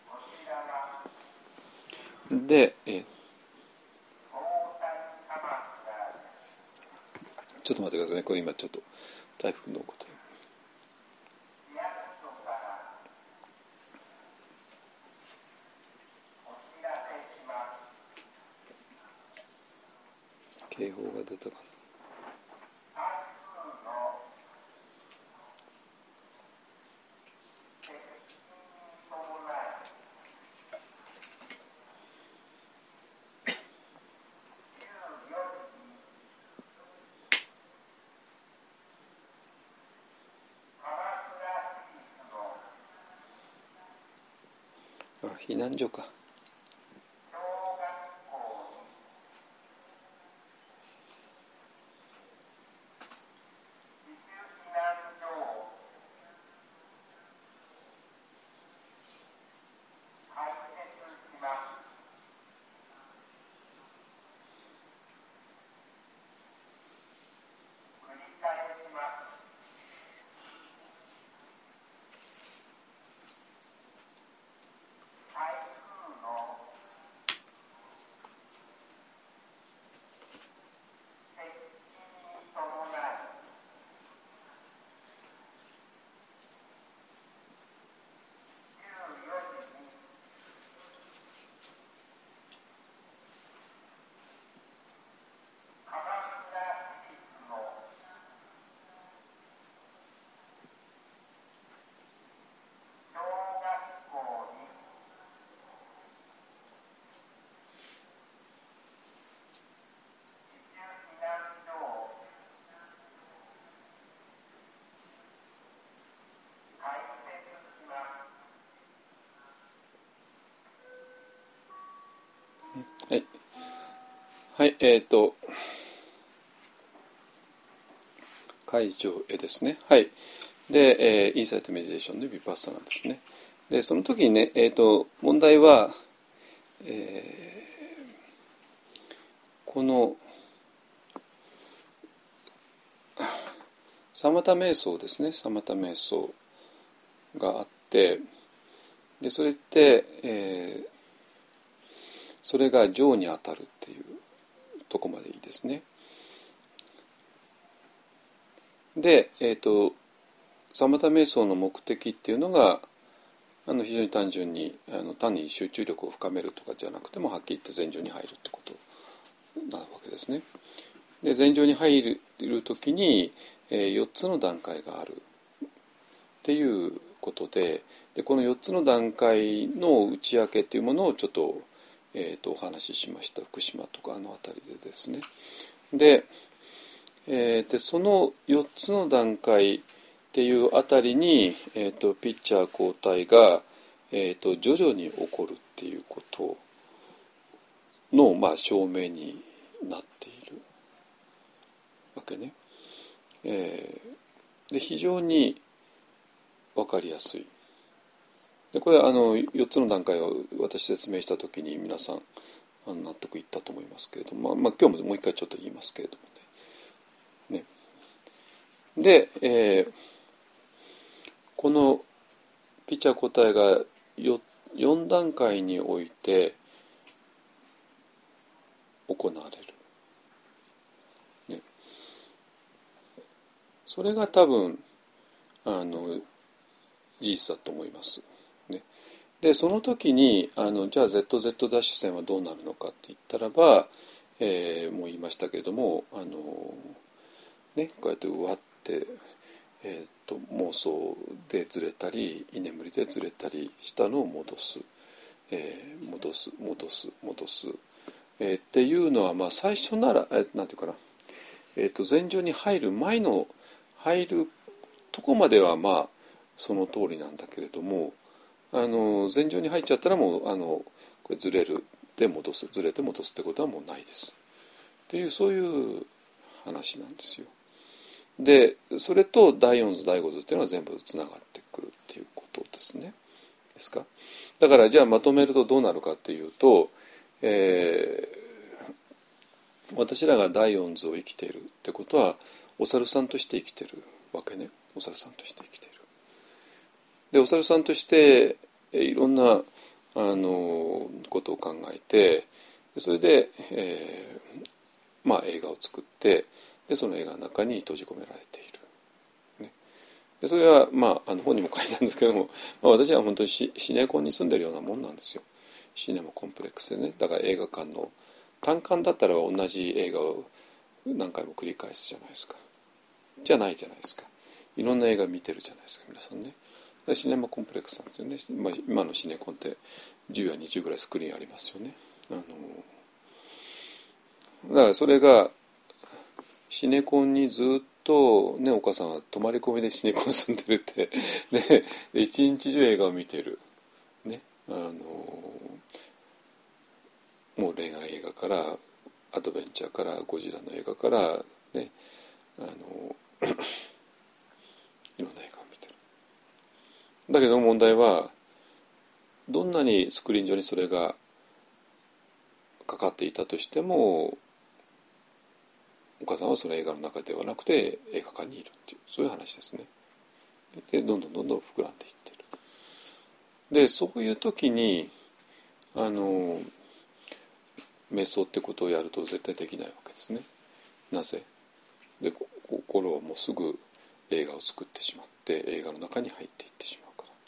で、ちょっと待ってくださいね。これ今ちょっと台風のことで。警報が出たかな。避難所か。はい、はい、会場へですね。はい。で、インサイトメディテーションでヴィパッサナですね。で、その時にね、問題は、このサマタ瞑想ですね。サマタ瞑想があって、でそれって、それが情に当たるっていうとこまでいいですね。で、サマタ瞑想の目的っていうのが非常に単純に単に集中力を深めるとかじゃなくても、はっきり言って禅定に入るってことなわけですね。で禅定に入る時に、4つの段階があるっていうことで、この4つの段階の内訳っていうものをちょっと、お話ししました。福島とかあたりでですね。でその4つの段階っていうあたりに、ピッチャー交代が、徐々に起こるっていうことの、証明になっているわけね。で非常に分かりやすい。でこれは4つの段階を私説明したときに皆さん納得いったと思いますけれども、今日ももう一回ちょっと言いますけれどもね。で、このピッチャー交代が 4段階において行われる、ね、それが多分事実だと思います、ね、でその時にじゃあ ZZ ダッシュ線はどうなるのかって言ったらば、もう言いましたけれどもね、こうやってうわって、妄想でずれたり居眠りでずれたりしたのを戻す、戻す、っていうのは、最初ならなんていうかな、禅定に入る前の入るとこまではその通りなんだけれども、 禅定に入っちゃったらもうこれずれて戻すってことはもうないですっていう、そういう話なんですよ。でそれと第四図第五図っていうのは全部つながってくるっていうことですね。ですか。だからじゃあまとめるとどうなるかっていうと、私らが第四図を生きているってことはお猿さんとして生きてるわけね。お猿さんとして生きている。でお猿さんとしていろんなことを考えて、それで、映画を作って、でその映画の中に閉じ込められている、ね、でそれは、本にも書いたんですけども、私は本当にシネコンに住んでるようなもんなんですよ。シネマコンプレックスでね。だから映画館の単館だったら同じ映画を何回も繰り返すじゃないですか。じゃないじゃないですか。いろんな映画見てるじゃないですか皆さんね。シネマコンプレックスなんですよね。今のシネコンって10や20ぐらいスクリーンありますよね。だからそれがシネコンにずっとね、お母さんは泊まり込みでシネコン住んでるってで一日中映画を見てるね。もう恋愛映画からアドベンチャーからゴジラの映画からね、いろんな映画を見てる。だけど問題はどんなにスクリーン上にそれがかかっていたとしても、お母さんはその映画の中ではなくて映画館にいるっていう、そういう話ですね。でどんどん膨らんでいってる。でそういう時に瞑想ってことをやると絶対できないわけですね。なぜで心はもうすぐ映画を作ってしまって映画の中に入っていってしまうから。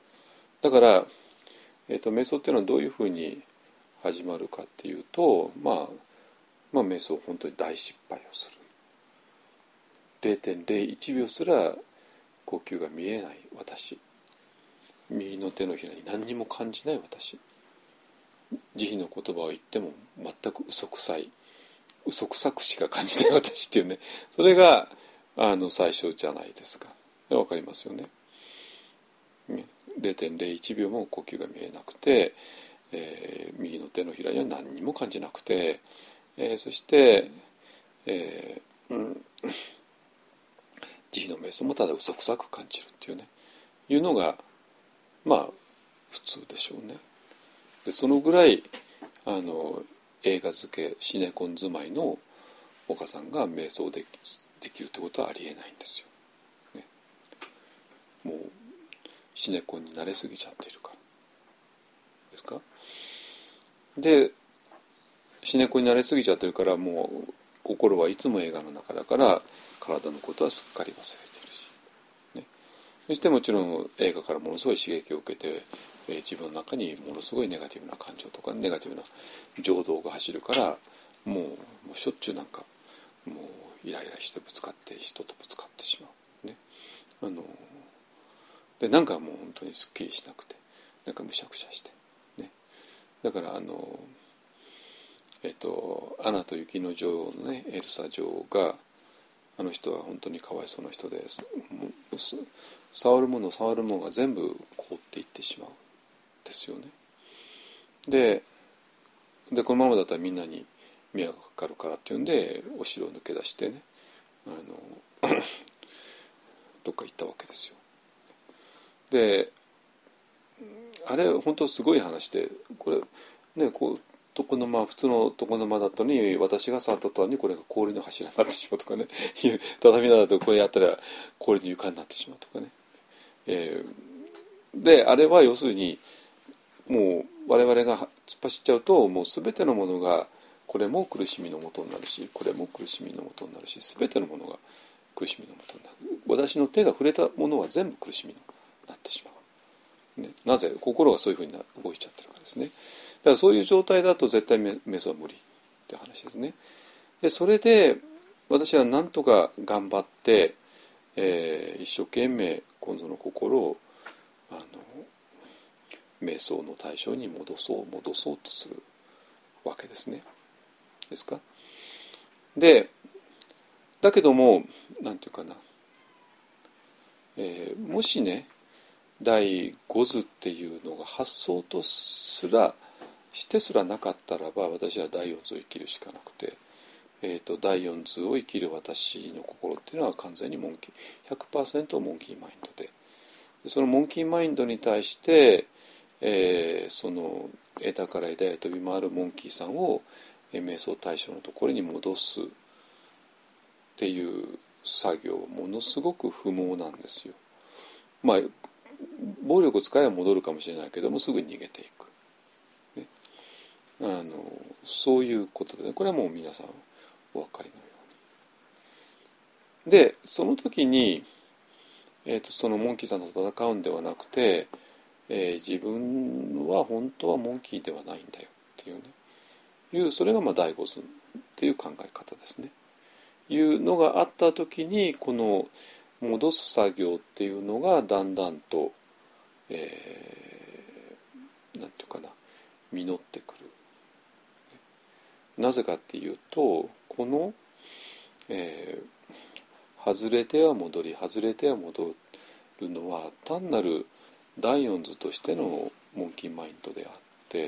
だから、瞑想っていうのはどういうふうに始まるかっていうと、瞑想本当に大失敗をする。0.01 秒すら呼吸が見えない私、右の手のひらに何にも感じない私、慈悲の言葉を言っても全く嘘くさくしか感じない私っていうね、それが最初じゃないですか。わかりますよね。0.01 秒も呼吸が見えなくて、右の手のひらには何にも感じなくて、そして、慈悲の瞑想もただ嘘くさく感じるっていうね、いうのが普通でしょうね。でそのぐらい映画漬けシネコン住まいのお母さんが瞑想できるってことはありえないんですよ、ね、もうシネコンに慣れすぎちゃっているからですか。でシネコンに慣れすぎちゃってるから、もう心はいつも映画の中だから体のことはすっかり忘れてるし、ね、そしてもちろん映画からものすごい刺激を受けて、自分の中にものすごいネガティブな感情とかネガティブな情動が走るから、もうしょっちゅうもうイライラして人とぶつかってしまう、ね、でもう本当にすっきりしなくてむしゃくしゃして、ね、だからアナと雪の女王のねエルサ女王が、あの人は本当にかわいそうな人です。触るものが全部凍っていってしまうんですよね。でこのままだったらみんなに迷惑がかかるからっていうんでお城を抜け出してね、どっか行ったわけですよ。であれ本当すごい話で、これね床の間、普通の床の間だったのに私が触った途端にこれが氷の柱になってしまうとかね畳だとこれやったら氷の床になってしまうとかね、であれは要するにもう我々が突っ走っちゃうと、もう全てのものがこれも苦しみのもとになるし、これも苦しみのもとになるし、全てのものが苦しみのもとになる。私の手が触れたものは全部苦しみになってしまう、ね、なぜ心がそういうふうに動いちゃってるからですね。だからそういう状態だと絶対瞑想は無理って話ですね。でそれで私は何とか頑張って、一生懸命今度の心を瞑想の対象に戻そうとするわけですね。ですか。でだけどもなんていうかな、もしね第五図っていうのが発想とすらしてすらなかったらば、私は第四図を生きるしかなくて、第四図を生きる私の心っていうのは完全にモンキー 100% モンキーマインドで、そのモンキーマインドに対して、その枝から枝へ飛び回るモンキーさんを瞑想対象のところに戻すっていう作業、ものすごく不毛なんですよ。まあ暴力を使えば戻るかもしれないけども、すぐに逃げていく、ね、そういうことで、ね、これはもう皆さんお分かりのように。でその時に、そのモンキーさんと戦うんではなくて、自分は本当はモンキーではないんだよっていうね、それが第五図っていう考え方ですね。いうのがあった時に、この戻す作業っていうのがだんだんと、なんていうかな、実ってくる。なぜかっていうと、この、外れては戻り外れては戻るのは単なる第四図としてのモンキーマインドであって、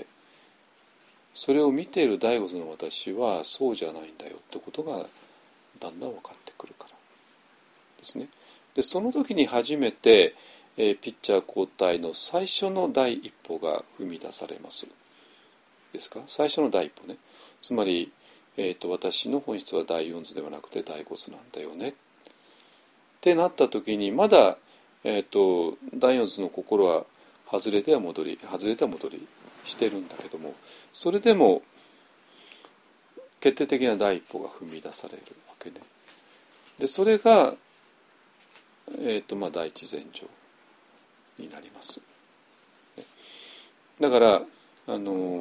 それを見ている第五図の私はそうじゃないんだよってことがだんだん分かってくるからですね。でその時に初めて、ピッチャー交代の最初の第一歩が踏み出されますですか。最初の第一歩ね、つまり、私の本質は第四図ではなくて第五図なんだよねってなった時に、まだ、第四図の心は外れては戻り外れては戻りしてるんだけども、それでも決定的な第一歩が踏み出されるわけね。でそれが、第一前兆になります。だから第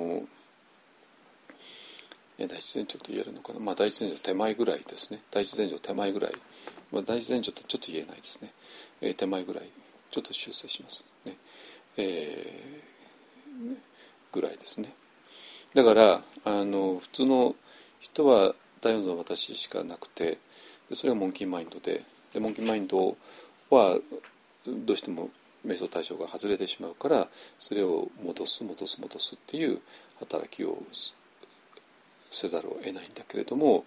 一前兆と言えるのかな、第一前兆手前ぐらいですね。第一前兆手前ぐらい、第一前兆ってちょっと言えないですね。手前ぐらいちょっと修正しますね。ぐらいですね。だから普通の人は第四図の私しかなくて、でそれはモンキーマインドで、モンキーマインドはどうしても瞑想対象が外れてしまうから、それを戻すっていう働きをせざるを得ないんだけれども、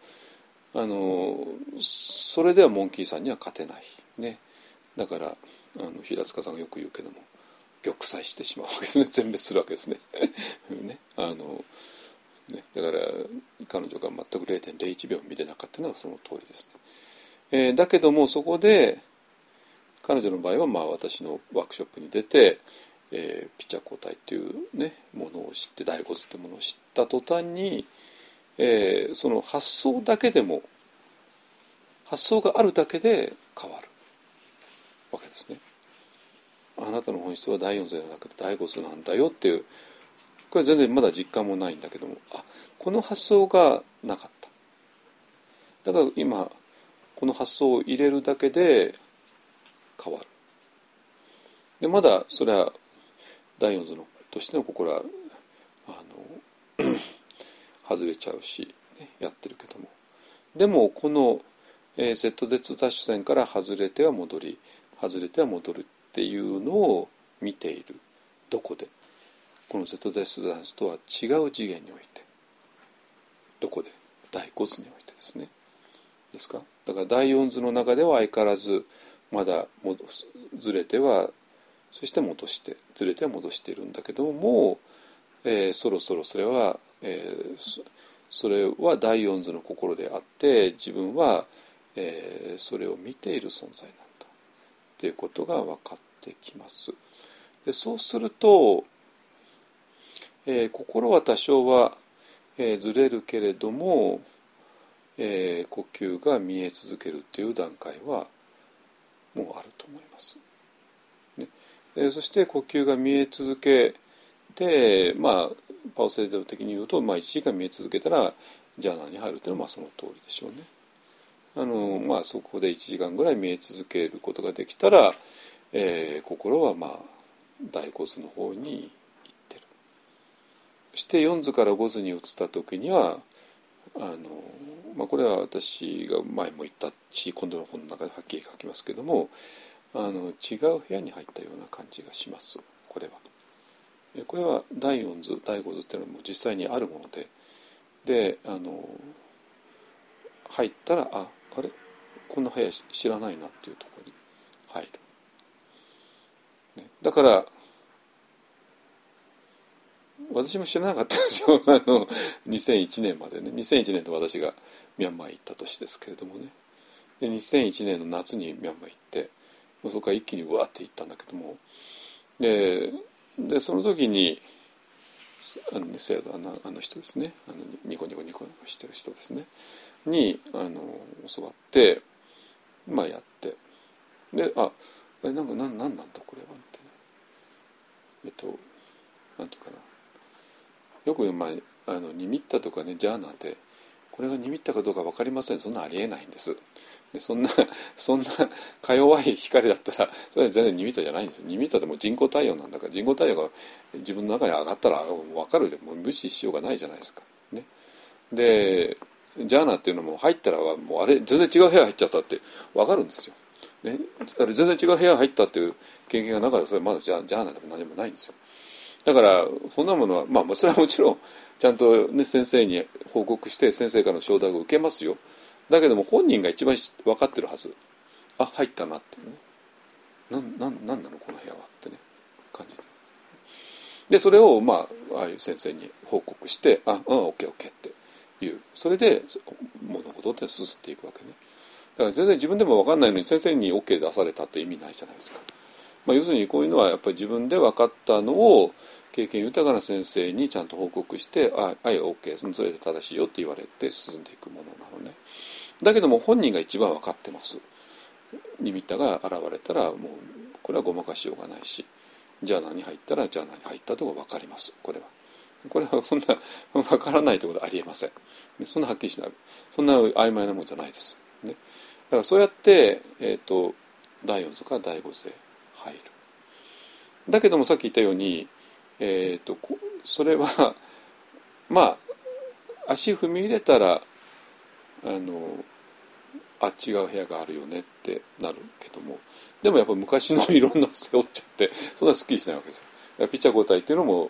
それではモンキーさんには勝てないね。だから平塚さんがよく言うけども、玉砕してしまうわけですね。全滅するわけですね。ね、だから彼女が全く 0.01 秒見れなかったのはその通りですね。だけどもそこで彼女の場合は私のワークショップに出て、ピッチャー交代っていうねものを知って、第五図ってものを知った途端に、その発想だけでも、発想があるだけで変わるわけですね。あなたの本質は第四図ではなくて第五図なんだよっていう、これ全然まだ実感もないんだけども、この発想がなかった。だから今この発想を入れるだけで変わる。でまだそれは第四図のとしての心は外れちゃうし、ね、やってるけども、でもこの、ZZ ダッシュ線から外れては戻り外れては戻るっていうのを見ている。どこで？この ZZ ダッシュとは違う次元において、どこで？第五図においてですね。ですか？だから第四図の中では相変わらずまだずれてはそして戻してずれては戻しているんだけども、もう、そろそろそれは、それは第四図の心であって、自分は、それを見ている存在なんだっていうことが分かってきます。でそうすると、心は多少は、ずれるけれども、呼吸が見え続けるっていう段階はもうあると思います。ね、そして呼吸が見え続けて、パウセイド的に言うと、1時間見え続けたらジャーナーに入るというのはその通りでしょうね。そこで1時間ぐらい見え続けることができたら、心は第五図の方に行ってる。そして4図から5図に移った時にはこれは私が前も言ったし、今度の本の中ではっきり書きますけども、 違う部屋に入ったような感じがします。これは第4図第5図っていうのはもう実際にあるもので入ったらあれこんな部屋知らないなっていうところに入る、ね、だから私も知らなかったんですよ2001年までね。2001年と私がミャンマー行った年ですけれどもね。で2001年の夏にミャンマー行ってもうそこから一気にうわって行ったんだけども、でその時にあの人ですね、ニコニコしてる人ですねに教わって、まあやってでなんだこれはってね、なんていうかな、よくニミッタとかねジャーナでこれがニミッタかどうか分かりません。そんなありえないんです。でそんなか弱い光だったらそれは全然ニミッタじゃないんですよ。ニミッタでも人工太陽なんだから、人工太陽が自分の中に上がったら分かるでもう無視しようがないじゃないですか、ね、でジャーナっていうのも入ったらもうあれ全然違う部屋入っちゃったって分かるんですよ、ね、あれ全然違う部屋入ったっていう経験がなかったらそれまだジャーナでも何もないんですよ。だからそんなものはそれはもちろんちゃんと、ね、先生に報告して先生からの承諾を受けますよ。だけども本人が一番分かってるはず。入ったなってね。なんなのこの部屋はってね感じでそれをああいう先生に報告してオッケーっていうそれで物事って進んでいくわけね。だから全然自分でも分かんないのに先生に OK 出されたって意味ないじゃないですか。要するにこういうのはやっぱり自分で分かったのを経験豊かな先生にちゃんと報告してOK それで正しいよって言われて進んでいくものなのね。だけども本人が一番分かってます。ニミッタが現れたらもうこれはごまかしようがないし、ジャーナに入ったらジャーナに入ったとこ分かります。これはそんな分からないところはありえません。そんなはっきりしない、そんな曖昧なもんじゃないです、ね、だからそうやって、第4図から第5図へ入る。だけどもさっき言ったように、それは足踏み入れたら違う部屋があるよねってなるけども、でもやっぱ昔のいろんな背負っちゃってそんなすっきりしないわけですよ。ピッチャー交代っていうのも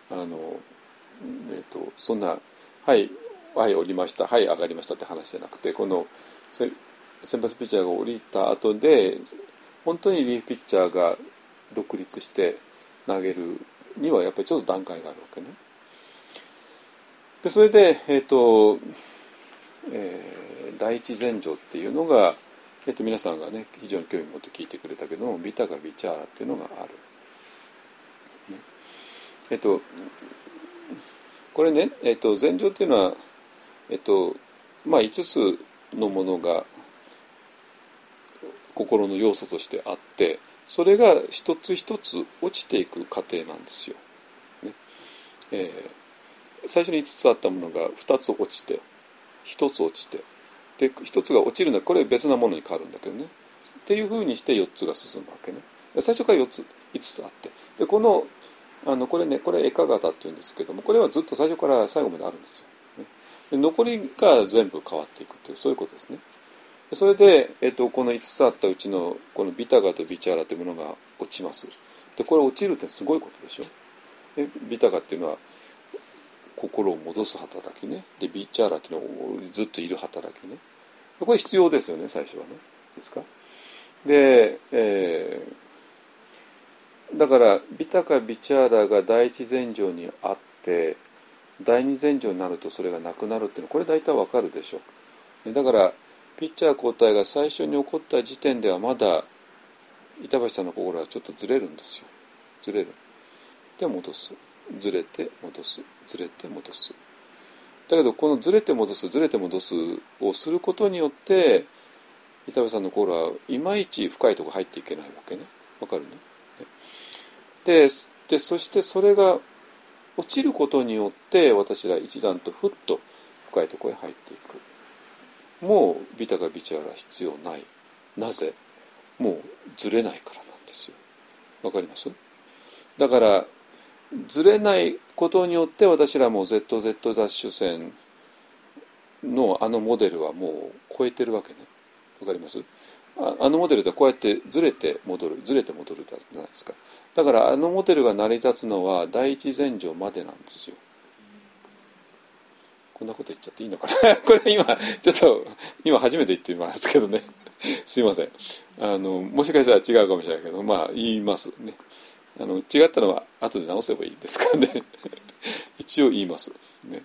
そんなはい降りました上がりましたって話じゃなくて、この先発ピッチャーが降りた後で本当にリリーフピッチャーが独立して投げるにはやっぱりちょっと段階があるわけね。でそれで第一前兆っていうのが、皆さんがね非常に興味を持って聞いてくれたけどもビタガビチャーラっていうのがある、ね、これね、前兆っていうのは5つのものが心の要素としてあってそれが一つ一つ落ちていく過程なんですよ、ね最初に5つあったものが2つ落ちて1つ落ちてで1つが落ちるのはこれ別なものに変わるんだけどねっていうふうにして4つが進むわけね。最初から5つあってでこれエカ型っていうんですけどもこれはずっと最初から最後まであるんですよ、ね、で残りが全部変わっていくというそういうことですね。それで、この5つあったうちのこのビタガとビチャーラというものが落ちます。でこれ落ちるってすごいことでしょ。でビタガっていうのは心を戻す働きね。でビチャーラっていうのはずっといる働きね。これ必要ですよね最初はね。ですか。で、だからビタカビチャーラが第一前兆にあって第二前兆になるとそれがなくなるっていうのはこれ大体わかるでしょ。だからピッチャー交代が最初に起こった時点ではまだ板橋さんの心はちょっとずれるんですよ。ずれる。で戻す。ずれて戻す。ずれて戻す。だけどこのずれて戻すずれて戻すをすることによって板橋さんの心はいまいち深いところ入っていけないわけね。わかるね。でそしてそれが落ちることによって私ら一段とふっと深いところへ入っていく。もうビタカビチャーラ必要ない。なぜ？もうずれないからなんですよ。わかります？だからずれないことによって私らも ZZ ダッシュ線のモデルはもう超えてるわけね。わかります？ あのモデルってこうやってずれて戻るじゃないですか。だからあのモデルが成り立つのは第一前情までなんですよ。こんなこと言っちゃっていいのかなこれ今ちょっと今初めて言ってみますけどねすいません。もしかしたら違うかもしれないけど、まあ言いますね。違ったのは後で直せばいいですからね一応言いますね。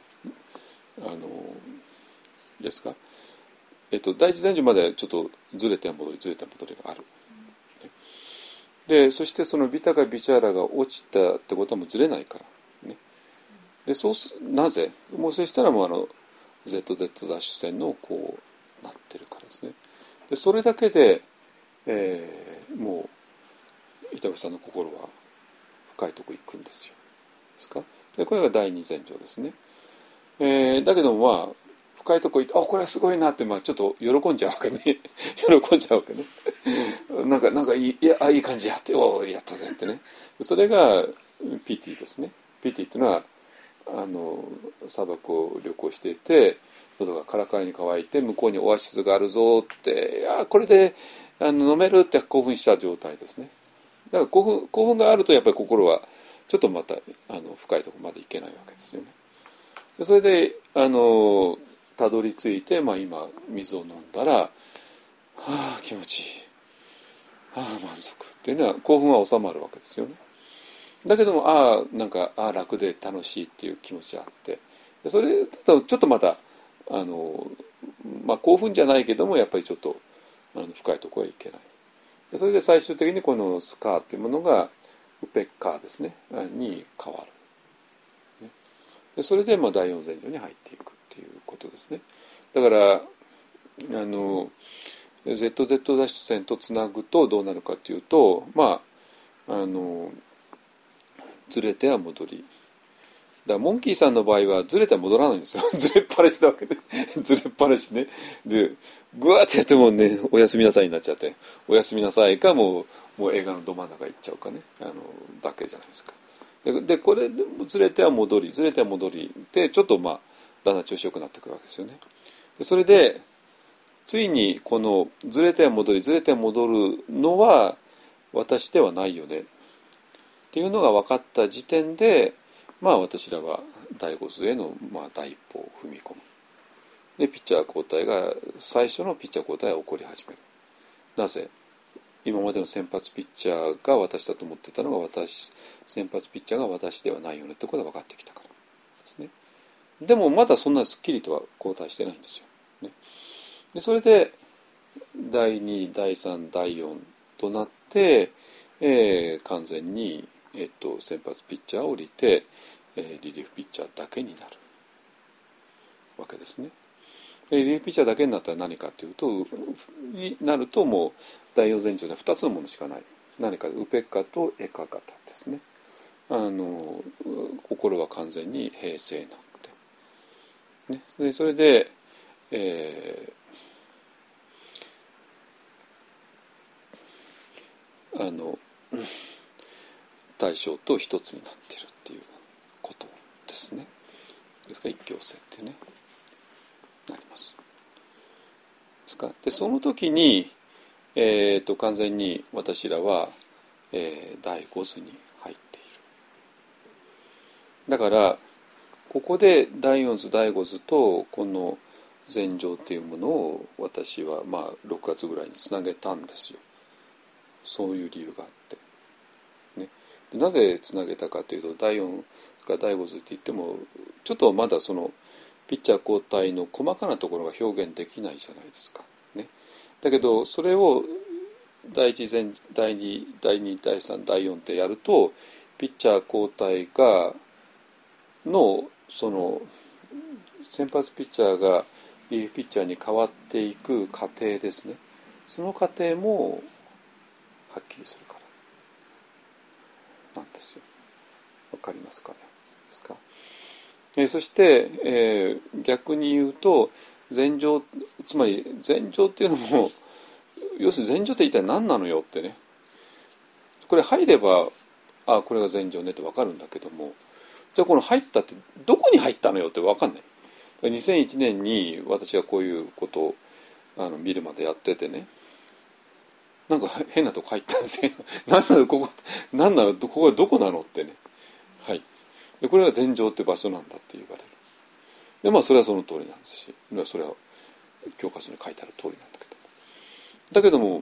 ですか。第一前情までちょっとずれて戻りがある。でそしてそのビタカビチャーラが落ちたってことはもうずれないからね。でなぜもうそしたらもうZZ ダッシュ線のこうなってるからですね。でそれだけで、もう板橋さんの心は深いとこ行くんですよ。ですか。でこれが第二前情ですね。だけどもまあ深いとこ行ってこれはすごいなって、まあ、ちょっと喜んじゃうわけね喜んじゃうわけねなんかいい感じやってやったぜってね。それがピティですね。ピティっていうのは砂漠を旅行していて喉がカラカラに乾いて向こうにオアシスがあるぞってこれで飲めるって興奮した状態ですね。だから興奮があるとやっぱり心はちょっとまた深いところまで行けないわけですよね。でそれでたどり着いて、まあ、今水を飲んだら気持ちいい満足っていうのは興奮は収まるわけですよね。だけどもなんか楽で楽しいっていう気持ちがあってそれだとちょっとまたまあ、興奮じゃないけどもやっぱりちょっと深いところへ行けない。でそれで最終的にこのスカーっていうものがウペッカーですねに変わる。でそれでまあ第四前情に入っていくっていうことですね。だからZZ ダッシュ線とつなぐとどうなるかというとまあずれては戻り。だからモンキーさんの場合はずれては戻らないんですよずれっぱなしなわけでずれっぱなしね。でグワーってやってもねおやすみなさいになっちゃっておやすみなさいかもう映画のど真ん中行っちゃうかねだけじゃないですか。でこれでずれては戻りでちょっとまあだんだん調子よくなってくるわけですよね。でそれでついにこのずれては戻るのは私ではないよねっていうのが分かった時点でまあ私らは第五図へのまあ第一歩を踏み込む。でピッチャー交代が最初のピッチャー交代が起こり始める。なぜ今までの先発ピッチャーが私だと思ってたのが先発ピッチャーが私ではないよねってことが分かってきたからですね。でもまだそんなすっきりとは交代してないんですよ、ね、でそれで第2第3第4となって、完全に、先発ピッチャーを降りて、リリーフピッチャーだけになるわけですね。リリーフピッチャーだけになったら何かというとなるともう第4前情で2つのものしかない。何かウペッカとエカ型ですね。心は完全に平静なので、ね、でそれで、対象と一つになっているっていうことですね。ですから一強性ってねなります。ですか。でその時に、完全に私らは、第五図に入っている。だからここで第四図第五図とこの前情っていうものを私はまあ6月ぐらいにつなげたんですよ。そういう理由があって、ね、でなぜつなげたかというと第4か第5図って言ってもちょっとまだそのピッチャー交代の細かなところが表現できないじゃないですか、ね、だけどそれを第1第2第2第3第4ってやるとピッチャー交代のその先発ピッチャーがリリーフピッチャーに変わっていく過程ですね。その過程もはっきりするからなんですよ。わかりますかね。ですか。そして、逆に言うと前情つまり前情っていうのも要するに前情って一体何なのよってね。これ入ればこれが前情ねってわかるんだけども、じゃあこの入ったってどこに入ったのよってわかんない。2001年に私がこういうことを見るまでやっててね。 なんか変なとこ入ったんですよ。何なのここ、何なのここはどこなのってね。はい。でこれが禅場って場所なんだって言われる。でまあそれはその通りなんですし、それは教科書に書いてある通りなんだけども、だけども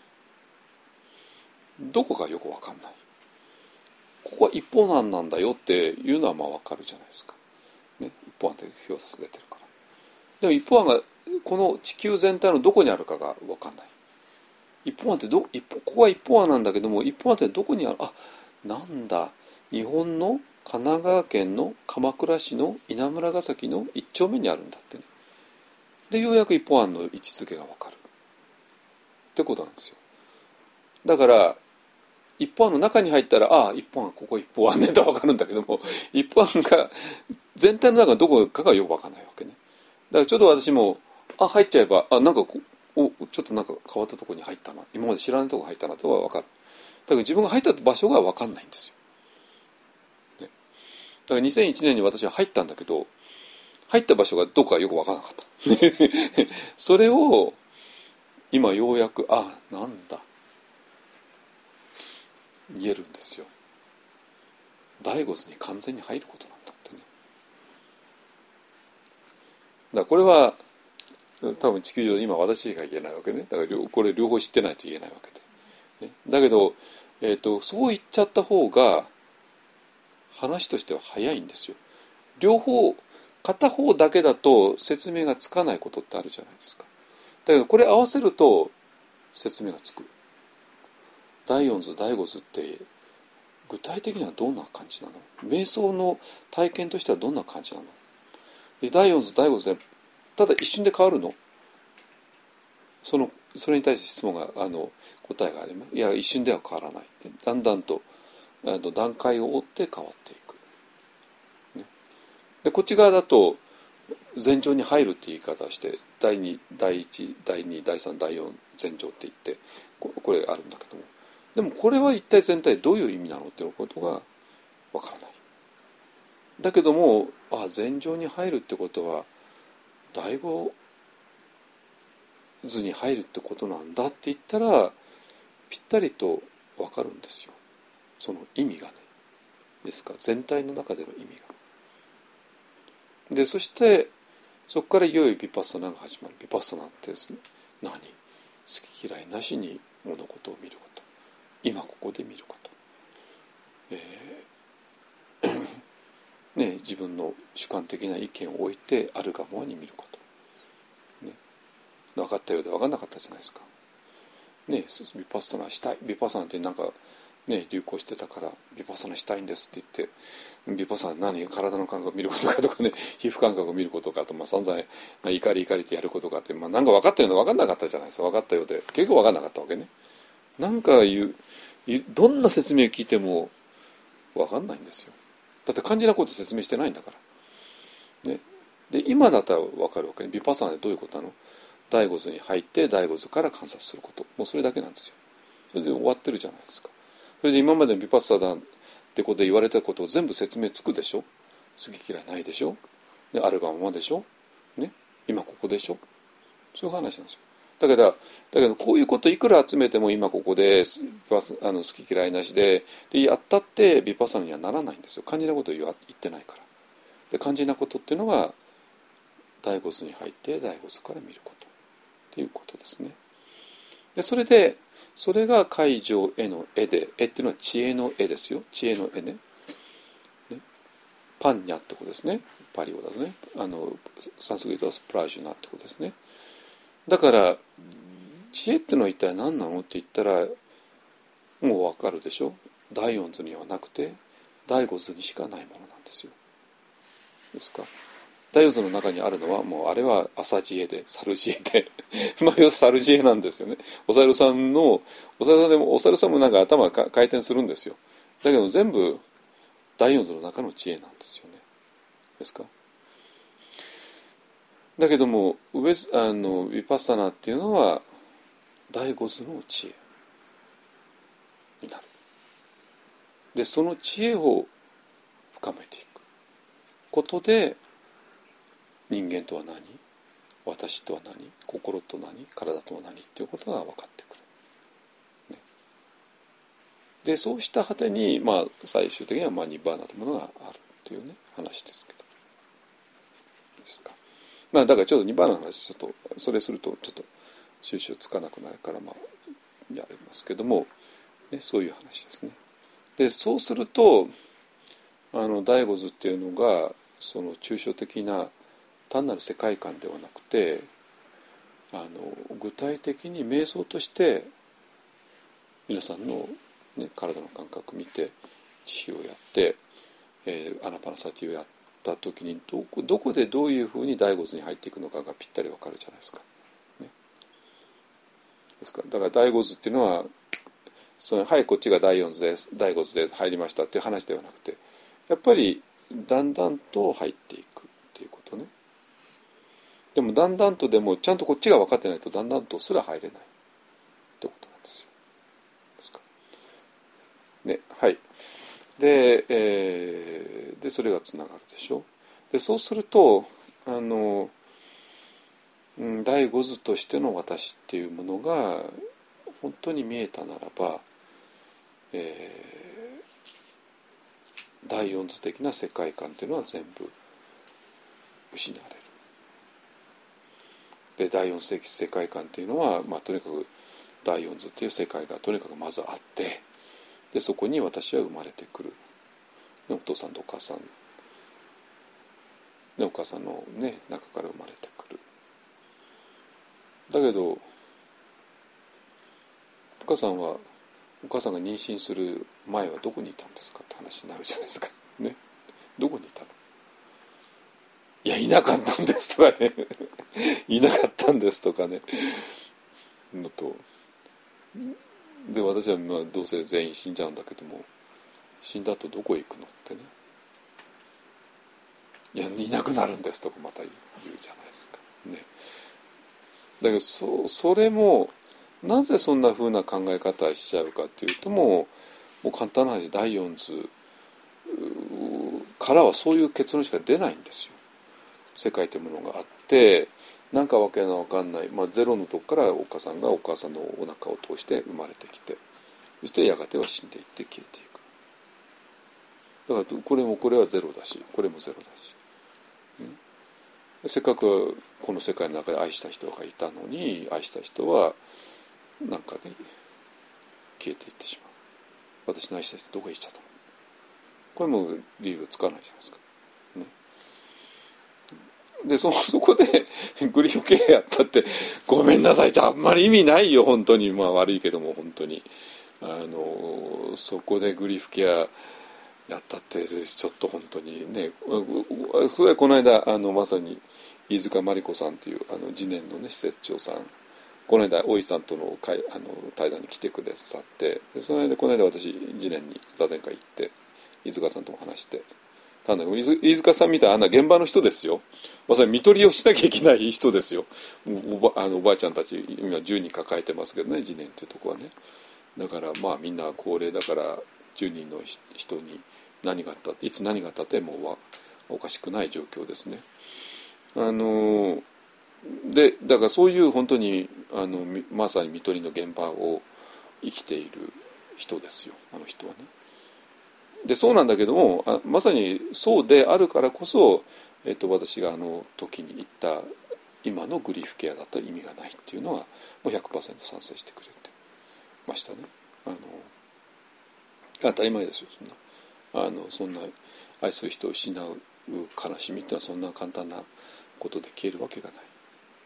どこかよく分かんない。ここは一方案なんだよっていうのはまあ分かるじゃないですか。ね、一方案って表札出てるから。でも一方案がこの地球全体のどこにあるかが分かんない。一方案ってここは一方案なんだけども、一方案ってどこにある、あ、なんだ、日本の神奈川県の鎌倉市の稲村ヶ崎の一丁目にあるんだってね。でようやく一方案の位置づけが分かるってことなんですよ。だから一方案の中に入ったら、ああ一方案ここ一方案ねと分かるんだけども、一方案が全体の中のどこかがよく分かんないわけね。だからちょっと私も入っちゃえば、なんかちょっとなんか変わったところに入ったな、今まで知らないところに入ったなとは分かる。だから自分が入った場所が分かんないんですよ、ね、だから2001年に私は入ったんだけど、入った場所がどこかよく分からなかったそれを今ようやくなんだ言えるんですよ。第五図に完全に入ることなんだってね。だからこれは多分地球上で今私が言えないわけね。だからこれ両方知ってないと言えないわけで、ね、だけど、そう言っちゃった方が話としては早いんですよ。両方片方だけだと説明がつかないことってあるじゃないですか。だけどこれ合わせると説明がつく。第四図第五図って具体的にはどんな感じなの？瞑想の体験としてはどんな感じなの？で第四図第五図でただ一瞬で変わるの？それに対して質問が答えがあります。いや一瞬では変わらない。だんだんと段階を追って変わっていく。ね、でこっち側だと禅定に入るっていう言い方をして第2第1第2第3第4禅定って言ってこれあるんだけども、でもこれは一体全体どういう意味なのっていうことがわからない。だけども禅定に入るってことは第五図に入るってことなんだって言ったらぴったりとわかるんですよ。その意味がね。ですから全体の中での意味が。でそしてそこからいよいよヴィパッサナが始まる。ヴィパッサナってですね、好き嫌いなしに物事を見ること、今ここで見ること、自分の主観的な意見を置いてあるがままに見ること、ね、分かったようで分かんなかったじゃないですか、ね、ヴィパッサナしたい、ヴィパッサナってなんかね、流行してたからヴィパッサナしたいんですって言って、ヴィパッサナ何体の感覚を見ることかとかね、皮膚感覚を見ることかと、散々怒りってやることかって、なんか分かったようで分かんなかったじゃないですか。分かったようで結構分かんなかったわけね。なんかどんな説明を聞いても分かんないんですよ。だって肝心なこと説明してないんだから、ね、で今だったら分かるわけね。ヴィパッサナでどういうことなの？第五図に入って第五図から観察すること、もうそれだけなんですよ。それで終わってるじゃないですか。それで今までのヴィパッサナってことで言われたことを全部説明つくでしょ。好き嫌いないでしょ、ね、あるがままでしょ、ね、今ここでしょ、そういう話なんですよ。だけどこういうこといくら集めても今ここで好き嫌いなしでやったってヴィパッサナにはならないんですよ。肝心なことを言ってないから。で肝心なことっていうのが第五図に入って第五図から見ることっていうことですね。でそれが海上への絵で、絵っていうのは知恵の絵ですよ。知恵の絵ね。パンニャってことですね。パリ語だとね。サンスクリットはプラージュナってことですね。だから知恵ってのは一体何なのって言ったらもう分かるでしょ。第四図にはなくて第五図にしかないものなんですよ。ですか。第四図の中にあるのはもうあれは朝知恵で猿知恵で要するに猿知恵なんですよね。お猿さんもなんか頭が回転するんですよ。だけど全部第四図の中の知恵なんですよね。ですか。だけどもヴィパッサナっていうのは第五図の知恵になる。でその知恵を深めていくことで人間とは何、私とは何、心と何、体とは何っていうことが分かってくる。 でそうした果てに、最終的にはニッバーナというものがあるというね話ですけどですか。だからちょっとニッバーナの話ちょっとそれするとちょっと収集つかなくなるからやれますけども、ね、そういう話ですね。でそうすると第五図っていうのがその抽象的な単なる世界観ではなくて具体的に瞑想として皆さんの、体の感覚見て慈悲をやって、アナパナサティをやった時にどこでどういうふうに第五図に入っていくのかがぴったり分かるじゃないですか。ですからだから第五図っていうのははいこっちが第四図です第五図です入りましたっていう話ではなくてやっぱりだんだんと入っていくっていうことね。でもだんだんとでもちゃんとこっちが分かってないとだんだんとすら入れないってことなんですよ。ですかね。はい。でそれがつながるでしょ。でそうすると第五図としての私っていうものが本当に見えたならば、第四図的な世界観っていうのは全部失われる。で第四世紀世界観っていうのは、とにかく第四図っていう世界がとにかくまずあってでそこに私は生まれてくる。お父さんとお母さんお母さんの、中から生まれてくる。だけどお母さんが妊娠する前はどこにいたんですかって話になるじゃないですか。ね、どこにいたの？いやいなかったんですとかねいなかったんですとかねのとで私はどうせ全員死んじゃうんだけども死んだ後どこへ行くのってねいやいなくなるんですとかまた言うじゃないですかね。だけどそれもなぜそんな風な考え方をしちゃうかっていうともう簡単な話第四図からはそういう結論しか出ないんですよ。世界というものがあってなんかわけのわかんない、ゼロのとこからお母さんがお母さんのお腹を通して生まれてきてそしてやがては死んでいって消えていく。だからこれはゼロだしこれもゼロだし、せっかくこの世界の中で愛した人がいたのに愛した人はなんかね消えていってしまう。私の愛した人どこへ行っちゃったの？これも理由がつかないじゃないですか、ね、でそこでグリフケアやったってごめんなさいじゃあんまり意味ないよ本当に悪いけども本当にそこでグリフケアやったってちょっと本当にねそれはこの間まさに飯塚真理子さんという次年のね施設長さんこの間大井さんとの対談に来てくださってでこの間私次年に座禅会行って飯塚さんとも話してたんだけど飯塚さんみたいな現場の人ですよ。まさに看取りをしなきゃいけない人ですよ。おばあちゃんたち今10人抱えてますけどね次年っていうとこはね。だからみんな高齢だから10人の人に何があったいつ何があったってもおかしくない状況ですね。でだからそういう本当にまさに看取りの現場を生きている人ですよあの人はね。でそうなんだけどもまさにそうであるからこそ、私が時に言った今のグリーフケアだったら意味がないっていうのはもう 100% 賛成してくれてましたね。当たり前ですよそんな愛する人を失う悲しみっていうのはそんな簡単なことで消えるわけがない、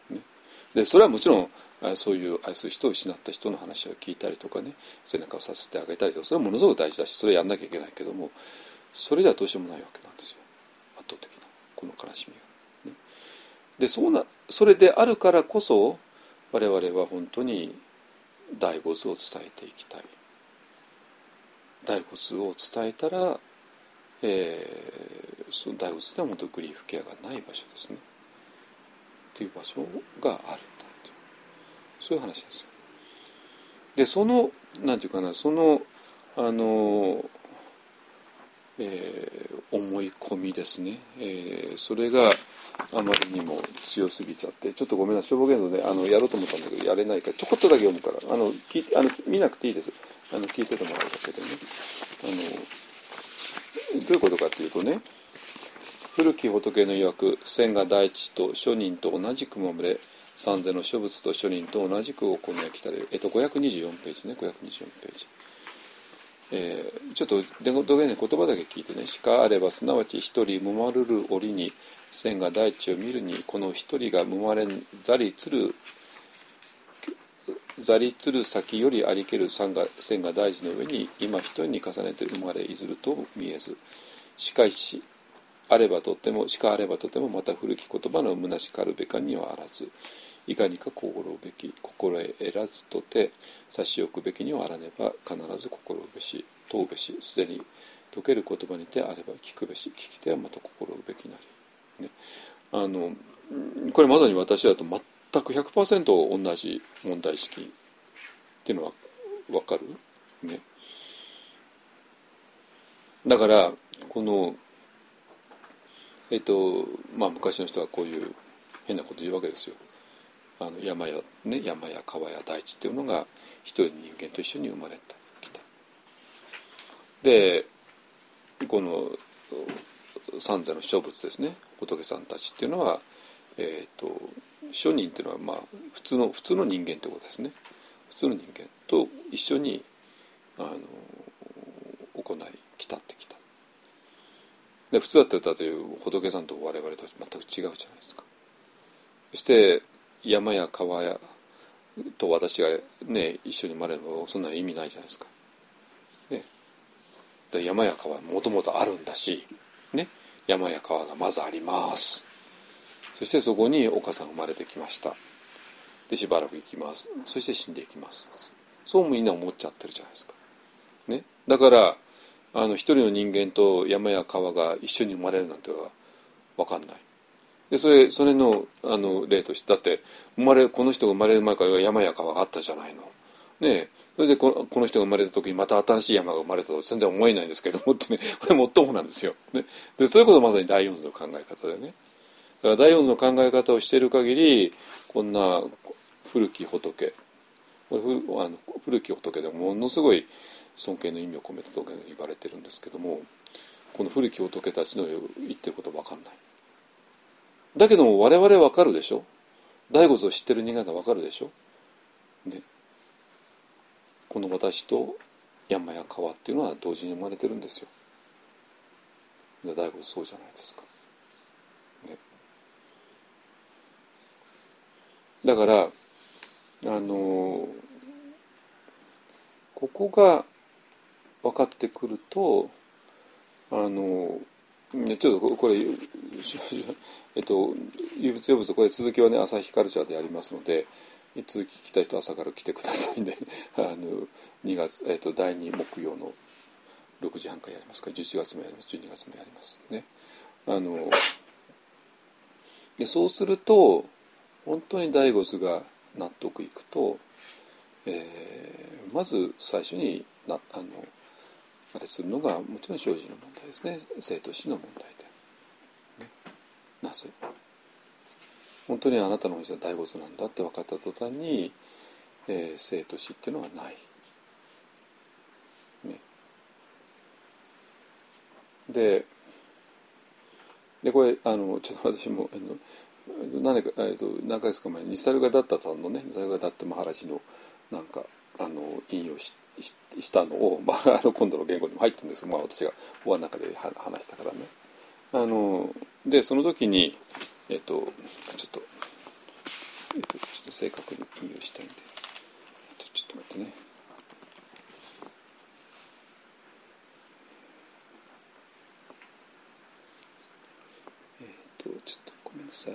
ね、でそれはもちろんそういう愛する人を失った人の話を聞いたりとかね背中をさせてあげたりとかそれはものすごく大事だしそれやんなきゃいけないけどもそれじゃどうしようもないわけなんですよ圧倒的なこの悲しみが、ね、でそれであるからこそ我々は本当に第五図を伝えていきたい。第五図を伝えたら、その第五図では本当にグリーフケアがない場所ですねっていう場所があるんだっていうそういう話ですよ。でなんていうかな思い込みですね、それがあまりにも強すぎちゃってちょっとごめんなさい消防現像でやろうと思ったんだけどやれないからちょこっとだけ読むから見なくていいです。 聞いててもらうだけでね、どういうことかというとね、古き仏の曰く千が大地と諸人と同じく守れ、三世の諸仏と諸人と同じく行いきたれる。524ページね、524ページ。ちょっとどげね言葉だけ聞いてね。しかあればすなわち一人もまるる折に千が大地を見るに、この一人がもまれんざりつる先よりありける千が大地の上に今一人に重ねて生まれいずると見えず、しかあればとてもまた古き言葉の虚しかるべかにはあらず、いかにか心得らずとて差し置くべきにはあらねば、必ず心うべし問うべし、すでに説ける言葉にてあれば聞くべし、聞き手はまた心うべきなり、ね、これまさに私だと全く 100% 同じ問題意識っていうのは分かるね。だからこの昔の人はこういう変なこと言うわけですよ。山や川や大地っていうのが一人の人間と一緒に生まれてきた。でこの三世の諸仏ですね、仏さんたちっていうのは、諸人っていうのは普通の人間ということですね。普通の人間と一緒に行い来たってきた。で普通だったら例えば仏さんと我々と全く違うじゃないですか。そして山や川やと私がね一緒に生まれればそんな意味ないじゃないですか。ね、で山や川はもともとあるんだし、ね、山や川がまずあります。そしてそこに岡さん生まれてきました。でしばらく生きます。そして死んでいきます。そうみんな思っちゃってるじゃないですか。ね、だから一人の人間と山や川が一緒に生まれるなんては分かんない。でそれの例として、だってこの人が生まれる前から山や川があったじゃないの。ね、それでこの人が生まれた時にまた新しい山が生まれたと全然思えないんですけどもってね、これもっともなんですよ。ね、でそれこそまさに第四図の考え方でね。だから第四図の考え方をしている限り、こんな古き仏、古き仏でものすごい尊敬の意味を込めて言われてるんですけども、この古き仏たちの言ってることは分かんない。だけども我々は分かるでしょ。第五図を知ってる人間は分かるでしょ、ね、この私と山や川っていうのは同時に生まれてるんですよ。第五図そうじゃないですか、ね、だからここが分かってくるとちょっとこれ有物有物、これ続きはね朝日カルチャーでやりますので、続き聞きたい人は朝から来てくださいね。2月、第2木曜の6時半からやりますから、11月もやります、12月もやりますね。でそうすると本当に第五図が納得いくと、まず最初にあれするのがもちろん生死の問題ですね。生と死の問題で、ね、なぜ本当にあなたの本質は第五図なんだって分かった途端に、生と死っていうのはない、ね、でこれちょっと私も何ヶ月か前にニサルガダッタさんのね、ニサルガダッタマハラジのなんか引用したのを、今度の言語にも入ってるんですけど、私がお話の中で話したからね。でその時にちょっと正確に引用したいんでちょっと待ってね。ちょっとごめんなさい。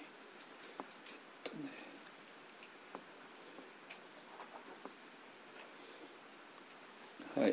はい。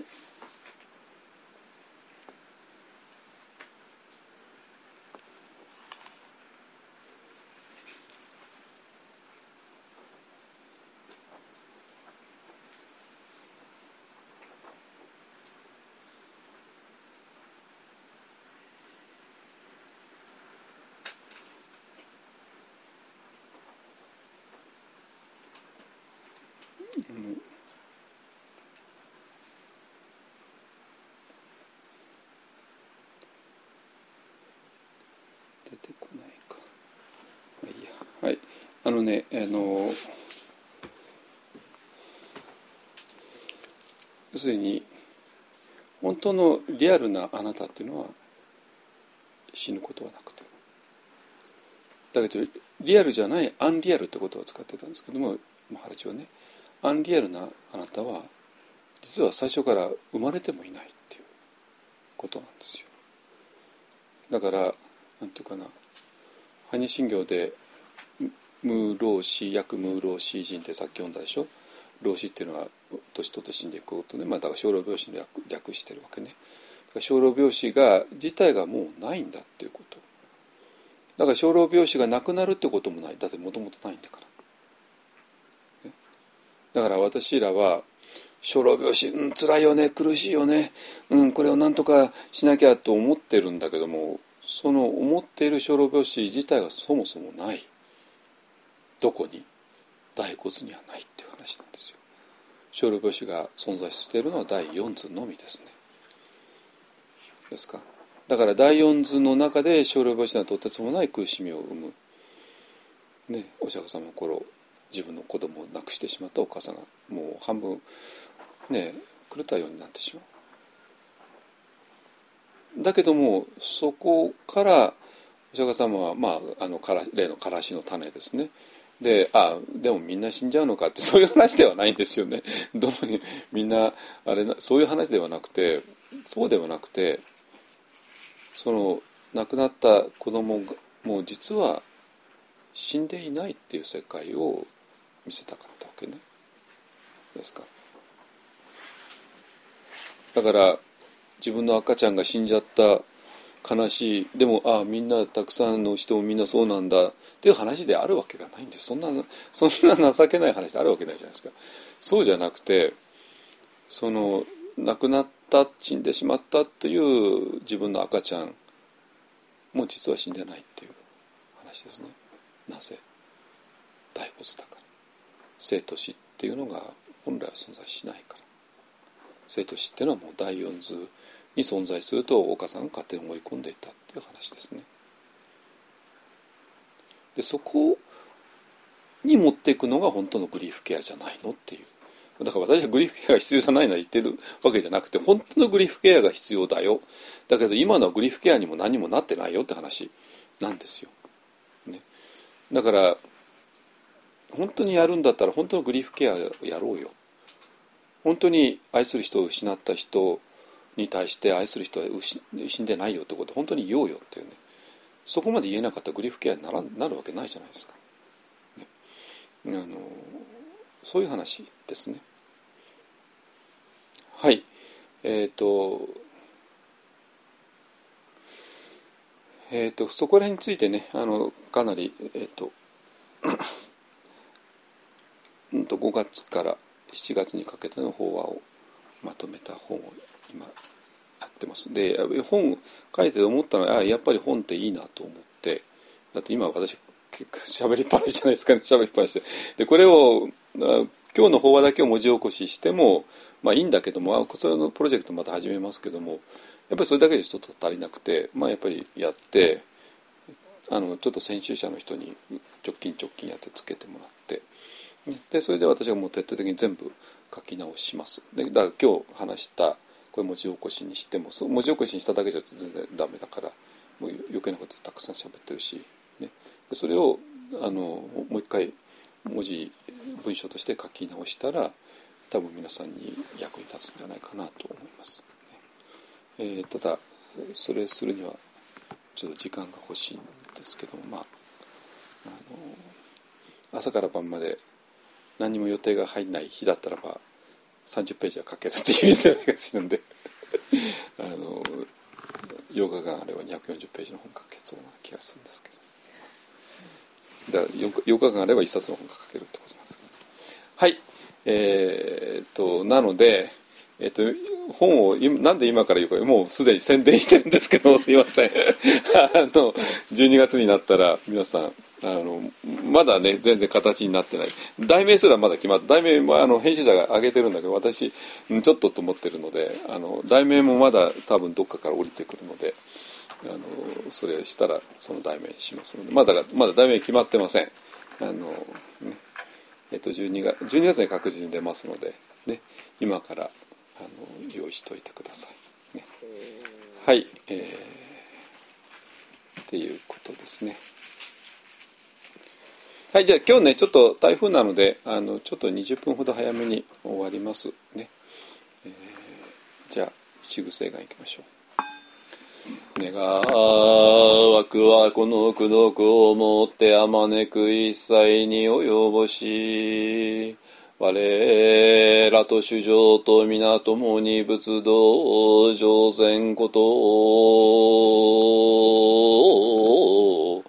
出てこないか。いいや。はい。要するに本当のリアルなあなたっていうのは死ぬことはなくて、だけどリアルじゃないアンリアルってことを使ってたんですけども、マハラジはね、アンリアルなあなたは実は最初から生まれてもいないっていうことなんですよ。だからなんていうかな、般若心経で無老死約無老死人ってさっき読んだでしょ。老死っていうのは年取って死んでいくことね、だから生老病死の 略してるわけね。生老病死が自体がもうないんだっていうこと。だから生老病死がなくなるってこともない。だってもともとないんだから、ね、だから私らは生老病死、辛いよね、苦しいよね、これを何とかしなきゃと思ってるんだけども、その思っている生老病死自体がそもそもない。どこに？第五図にはないっていう話なんですよ。生老病死が存在しているのは第四図のみですね。ですか。だから第四図の中で生老病死はとてつもない苦しみを生む、ね、お釈迦様の頃自分の子供を亡くしてしまったお母さんがもう半分ね狂ったようになってしまう。だけどもそこからお釈迦様は、例のからしの種ですね。でもみんな死んじゃうのかってそういう話ではないんですよね。みんなそういう話ではなくて、そうではなくて、その亡くなった子供がもう実は死んでいないっていう世界を見せたかったわけね。ですか。だから自分の赤ちゃんが死んじゃった悲しい、でもみんなたくさんの人もみんなそうなんだっていう話であるわけがないんです。そんな情けない話であるわけないじゃないですか。そうじゃなくて、その亡くなった死んでしまったという自分の赤ちゃんも実は死んでないっていう話ですね。なぜ？第五図だから。生と死っていうのが本来は存在しないから。生と死っていうのはもう第四図に存在するとお母さんが勝手に思い込んでいたっていう話ですね。でそこに持っていくのが本当のグリーフケアじゃないのっていう。だから私はグリーフケアが必要じゃないのは言ってるわけじゃなくて、本当のグリーフケアが必要だよ。だけど今のはグリーフケアにも何もなってないよって話なんですよ、ね、だから本当にやるんだったら本当のグリーフケアをやろうよ。本当に愛する人を失った人に対して愛する人は死んでないよってことを本当に言おうよっていうね。そこまで言えなかったらグリーフケアになるわけないじゃないですか、ね、そういう話ですね。はい。そこら辺についてね、かなり5月から7月にかけての法話をまとめた本を今やってます。で、本書いて思ったのはやっぱり本っていいなと思って、だって今私喋りっぱなしじゃないですかね。喋りっぱなしでこれを今日の法話だけを文字起こししてもいいんだけども、こちらのプロジェクトまた始めますけども、やっぱりそれだけでちょっと足りなくて、やっぱりやってちょっと編集者の人に直近やってつけてもらって、でそれで私がもう徹底的に全部書き直します。でだから今日話したこれ文字起こしにしても、文字起こしにしただけじゃ全然ダメだから、もう余計なことたくさん喋ってるし、ね、でそれをもう一回文章として書き直したら多分皆さんに役に立つんじゃないかなと思います、ね。ただそれするにはちょっと時間が欲しいんですけども、朝から晩まで何も予定が入んない日だったらば30ページは書けるっていう気がするので8日間あれば240ページの本書けそうな気がするんですけど、だから8日間あれば1冊の本が書けるってことなんですけど、はい。なので、本をなんで今から言うか、もうすでに宣伝してるんですけどすいません12月になったら皆さんまだね全然形になってない、題名すらまだ決まって、題名も編集者が上げてるんだけど私ちょっと思ってるので題名もまだ多分どっかから降りてくるのでそれしたらその題名にしますので、まだ題名決まってません。12月に確実に出ますので、ね、今から用意しておいてください、ね、はい、っていうことですね。はい、じゃあ今日ねちょっと台風なのでちょっと20分ほど早めに終わりますね。じゃあ口癖がいきましょう。願わくはこの功徳をもってあまねく一切に及ぼし、我らと主上と皆ともに仏道上善ことを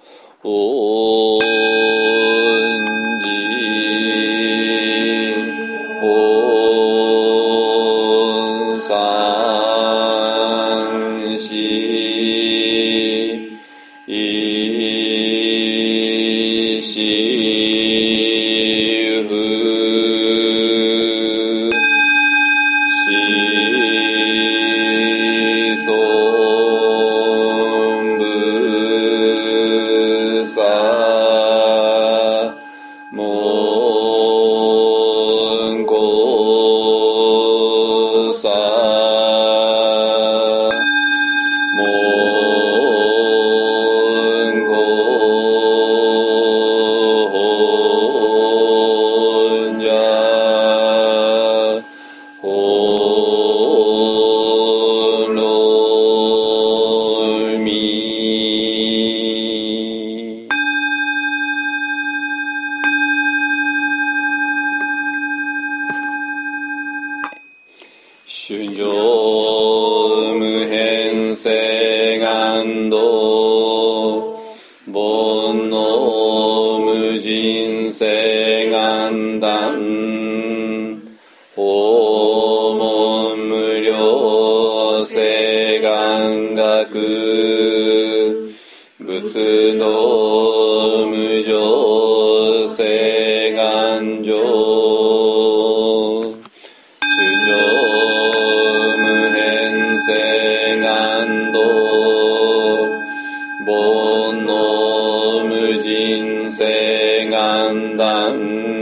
仏道無常誓願上主上無変誓願道煩悩無尽誓願断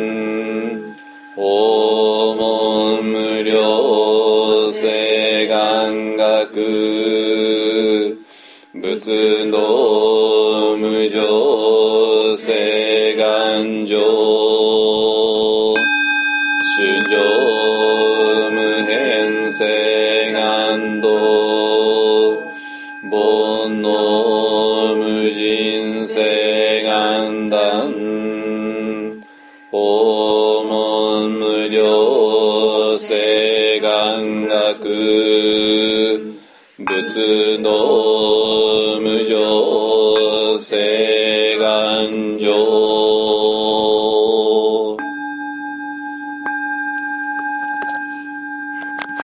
訪問無量誓願学仏道無常誓願上主上無変誓願道煩悩無尽誓願断訪問無量誓願学仏道無常誓